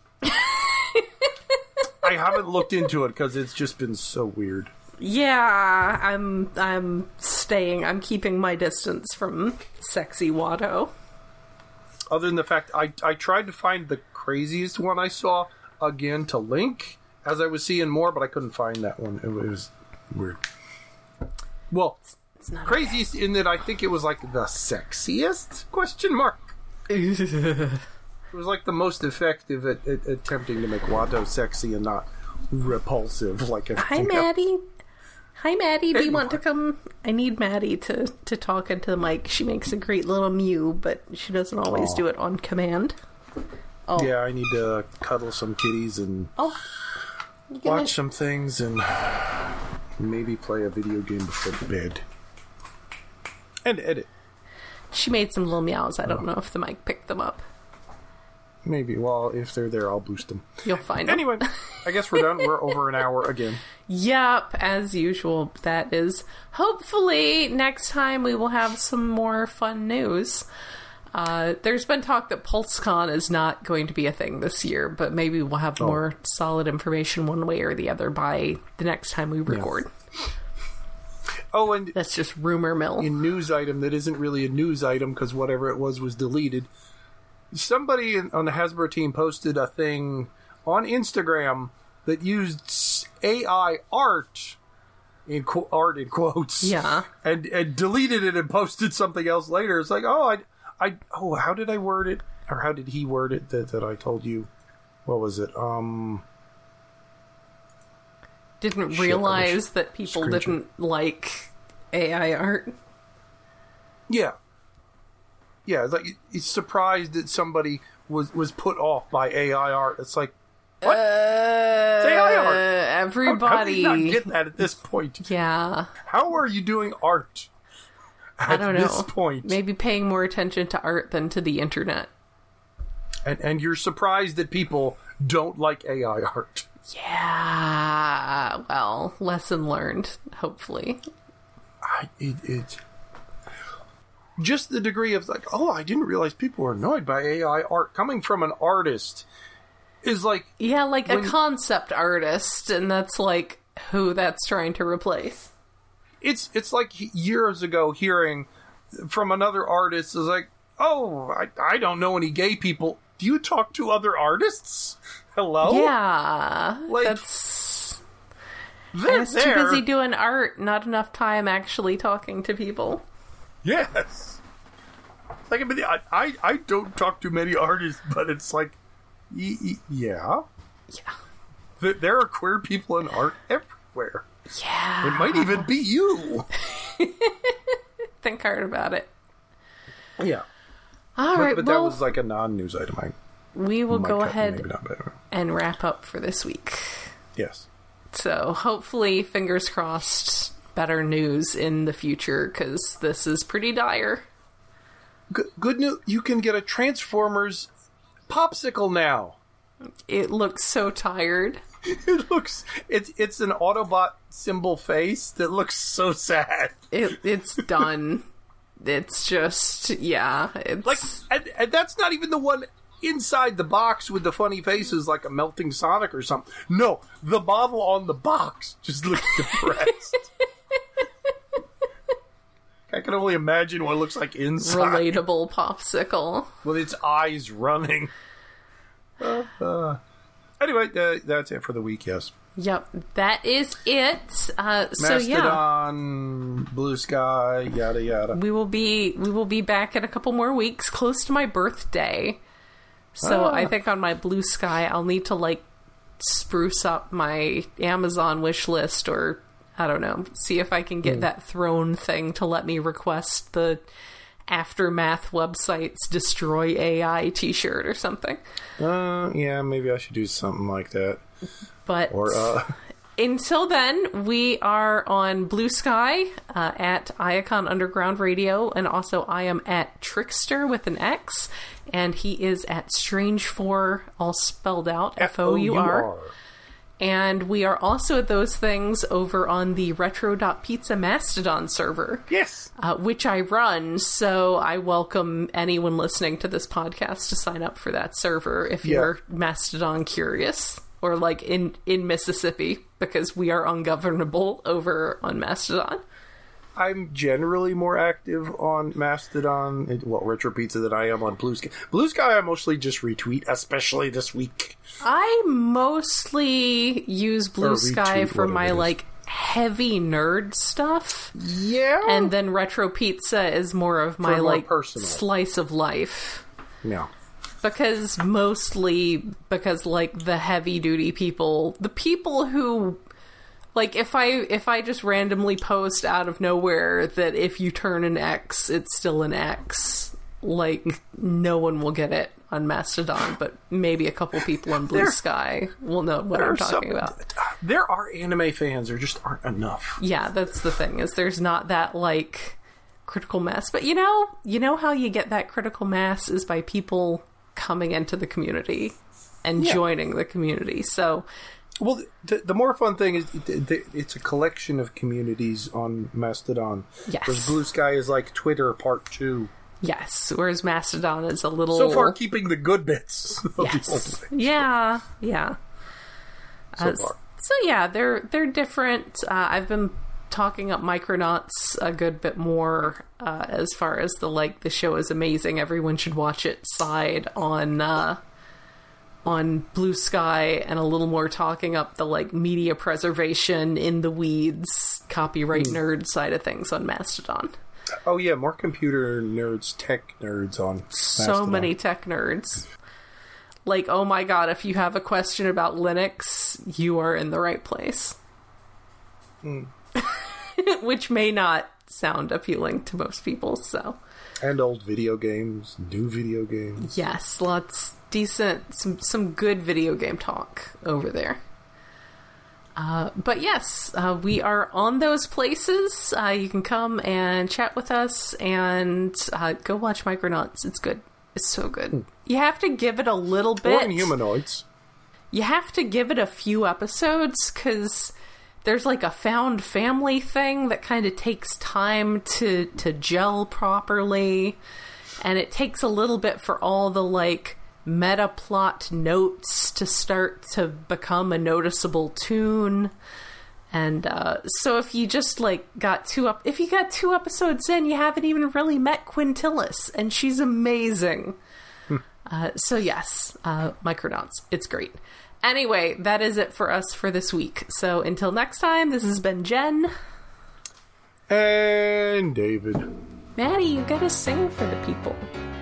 I haven't looked into it because it's just been so weird. Yeah, I'm I'm staying, I'm keeping my distance from Sexy Watto. other than the fact I, I tried to find the craziest one I saw again to link as I was seeing more, but I couldn't find that one. It was weird. Well, it's not craziest okay. in that I think it was like the sexiest question mark. It was like the most effective at, at attempting to make Watto sexy and not repulsive. Like hi, Maddie. Else. Hi, Maddie. Do you want to come? I need Maddie to, to talk into the mic. She makes a great little mew, but she doesn't always Aww. do it on command. Oh. Yeah, I need to cuddle some kitties and oh. watch some things and maybe play a video game before bed. And edit. She made some little meows. I don't oh. know if the mic picked them up. Maybe. Well, if they're there, I'll boost them. You'll find anyway, them. Anyway, I guess we're done. We're over an hour again. Yep, as usual. That is. Hopefully, next time we will have some more fun news. Uh, there's been talk that PulseCon is not going to be a thing this year, but maybe we'll have oh. more solid information one way or the other by the next time we record. Yeah. Oh, and that's just rumor mill. A news item that isn't really a news item because whatever it was was deleted. Somebody on the Hasbro team posted a thing on Instagram that used A I art, in qu- art in quotes, yeah, and, and deleted it and posted something else later. It's like, oh, I, I, oh, how did I word it, or how did he word it that, that I told you? What was it? Um, didn't shit, realize that people screenshot. didn't like A I art. Yeah. Yeah, it's like he's surprised that somebody was, was put off by A I art. It's like, what? Uh, it's A I art. Everybody. How, how do you not get that at this point? Yeah. How are you doing art at I don't know. this point? Maybe paying more attention to art than to the internet. And and you're surprised that people don't like A I art. Yeah. Well, lesson learned, hopefully. I, it, it Just the degree of like, oh, I didn't realize people were annoyed by A I art coming from an artist is like... Yeah, like when, a concept artist, and that's like who that's trying to replace. It's it's like years ago hearing from another artist is like, oh, I, I don't know any gay people. Do you talk to other artists? Hello? Yeah. Like, that's... They're I was there. too busy doing art, not enough time actually talking to people. Yes. Like, I, mean, I, I, I don't talk to many artists, but it's like, y- y- yeah. Yeah. There are queer people in art everywhere. Yeah. It might even be you. Think hard about it. Yeah. All but, right, But well, that was like a non-news item. I we will go cut, ahead maybe not better. and wrap up for this week. Yes. So hopefully, fingers crossed, better news in the future, because this is pretty dire. Good, good news. You can get a Transformers popsicle now. It looks so tired. It looks... It's it's an Autobot symbol face that looks so sad. It It's done. It's just... Yeah. It's... Like, and, and that's not even the one inside the box with the funny faces like a melting Sonic or something. No, the bottle on the box just looks depressed. I can only imagine what it looks like inside. Relatable popsicle. With its eyes running. Uh, uh. Anyway, uh, that's it for the week, yes. Yep, that is it. Uh, so yeah, Mastodon, Blue Sky, yada yada. We will be we will be back in a couple more weeks, close to my birthday. So ah. I think on my Blue Sky, I'll need to like spruce up my Amazon wish list, or I don't know, see if I can get mm. that throne thing to let me request the Aftermath website's Destroy A I t-shirt or something. Uh, yeah, maybe I should do something like that. But or, uh... until then, we are on Blue Sky uh, at Iacon Underground Radio, and also I am at Trickster with an X, and he is at Strange four, all spelled out, F O U R. And we are also at those things over on the Retro.Pizza Mastodon server. Yes. Uh, which I run, so I welcome anyone listening to this podcast to sign up for that server if yeah. you're Mastodon curious. Or like in, in Mississippi, because we are ungovernable over on Mastodon. I'm generally more active on Mastodon, well, Retro Pizza, than I am on Blue Sky. Blue Sky I mostly just retweet, especially this week. I mostly use Blue Sky for my, like, heavy nerd stuff. Yeah. And then Retro Pizza is more of my, more like, personal. slice of life. Yeah. Because mostly, because, like, the heavy-duty people, the people who... Like, if I if I just randomly post out of nowhere that if you turn an X, it's still an X, like, no one will get it on Mastodon, but maybe a couple people on Blue there, Sky will know what I'm talking some, about. There are anime fans, there just aren't enough. Yeah, that's the thing, is there's not that, like, critical mass. But, you know, you know how you get that critical mass is by people coming into the community and yeah. joining the community, so... Well, the, the more fun thing is it's a collection of communities on Mastodon. Yes. Whereas Blue Sky is like Twitter part two. Yes, whereas Mastodon is a little... So far keeping the good bits of yes. the old things. Yeah, yeah. So uh, far. So yeah, they're, they're different. Uh, I've been talking up Micronauts a good bit more uh, as far as the, like, the show is amazing, everyone should watch it side on... Uh, on Blue Sky, and a little more talking up the, like, media preservation in the weeds, copyright mm. nerd side of things on Mastodon. Oh yeah, more computer nerds, tech nerds on Mastodon. So many tech nerds. Like, oh my god, if you have a question about Linux, you are in the right place. Mm. Which may not sound appealing to most people, so... And old video games, new video games. Yes, lots... decent, some some good video game talk over there. Uh, but yes, uh, we are on those places. Uh, you can come and chat with us and uh, go watch Micronauts. It's good. It's so good. Hmm. You have to give it a little bit. Or Inhumanoids. You have to give it a few episodes because there's like a found family thing that kind of takes time to, to gel properly. And it takes a little bit for all the, like, meta plot notes to start to become a noticeable tune. And uh, so if you just, like, got two up, if you got two episodes in, you haven't even really met Quintillis, and she's amazing. Hmm. Uh, so yes, uh, Micronauts, it's great. Anyway, that is it for us for this week. So until next time, this has been Jen. And David. Maddie, you gotta sing for the people.